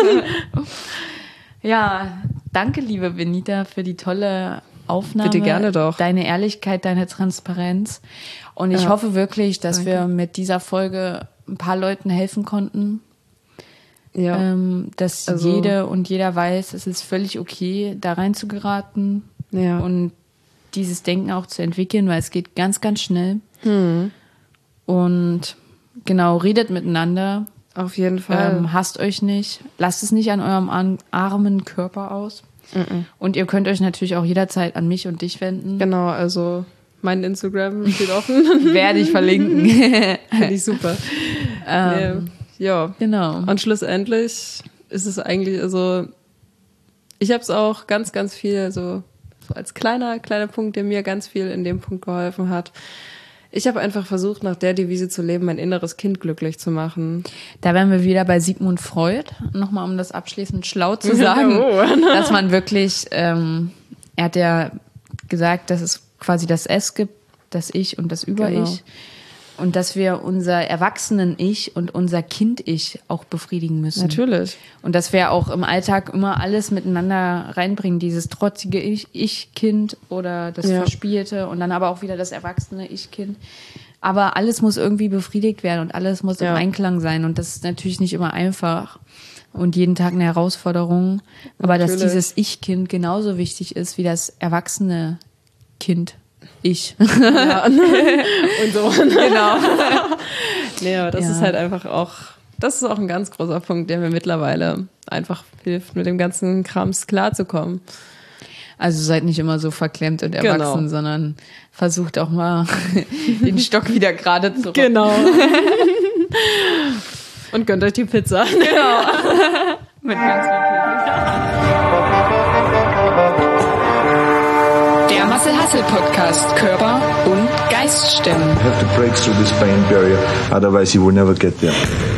Speaker 3: Ja, danke, liebe Benita, für die tolle Aufnahme.
Speaker 4: Bitte gerne doch.
Speaker 3: Deine Ehrlichkeit, deine Transparenz. Und ich
Speaker 4: Ja.
Speaker 3: hoffe wirklich, dass
Speaker 4: Danke.
Speaker 3: wir mit dieser Folge ein paar Leuten helfen konnten.
Speaker 4: Ja.
Speaker 3: Dass
Speaker 4: Also-
Speaker 3: jede und jeder weiß, es ist völlig okay, da reinzugeraten
Speaker 4: Ja.
Speaker 3: und dieses Denken auch zu entwickeln, weil es geht ganz, ganz schnell. Und genau, redet miteinander,
Speaker 4: Auf jeden Fall.
Speaker 3: hasst euch nicht, lasst es nicht an eurem armen Körper aus. Und ihr könnt euch natürlich auch jederzeit an mich und dich wenden.
Speaker 4: Genau, also mein Instagram steht offen.
Speaker 3: Werde ich verlinken.
Speaker 4: Finde ich super. Ja.
Speaker 3: Genau.
Speaker 4: Und schlussendlich ist es eigentlich, also ich habe es auch ganz, ganz viel, so als kleiner Punkt, der mir ganz viel in dem Punkt geholfen hat. Ich habe einfach versucht, nach der Devise zu leben, mein inneres Kind glücklich zu machen.
Speaker 3: Da wären wir wieder bei Sigmund Freud, nochmal um das abschließend schlau zu sagen, dass man wirklich, er hat ja gesagt, dass es quasi das Es gibt, das Ich und das Über-Ich. Und dass wir unser Erwachsenen-Ich und unser Kind-Ich auch befriedigen müssen.
Speaker 4: Natürlich.
Speaker 3: Und dass wir auch im Alltag immer alles miteinander reinbringen, dieses trotzige Ich-Kind oder das
Speaker 4: Ja.
Speaker 3: Verspielte und dann aber auch wieder das erwachsene Ich-Kind. Aber alles muss irgendwie befriedigt werden und alles muss im
Speaker 4: Ja.
Speaker 3: Einklang sein. Und das ist natürlich nicht immer einfach und jeden Tag eine Herausforderung. Aber dass
Speaker 4: Natürlich.
Speaker 3: dieses Ich-Kind genauso wichtig ist wie das erwachsene Kind. Ich.
Speaker 4: Ja. Und so.
Speaker 3: Genau.
Speaker 4: Nee, aber das
Speaker 3: Ja.
Speaker 4: ist halt einfach auch, das ist auch ein ganz großer Punkt, der mir mittlerweile einfach hilft, mit dem ganzen Krams klarzukommen.
Speaker 3: Also seid nicht immer so verklemmt und erwachsen,
Speaker 4: Genau.
Speaker 3: sondern versucht auch mal den Stock wieder gerade zu rücken.
Speaker 4: Genau. Und gönnt euch die Pizza.
Speaker 3: Mit ganz viel
Speaker 1: Der Marcel Hassel Podcast Körper und Geist stemmen.
Speaker 2: You have to break through this pain barrier, otherwise you will never get there.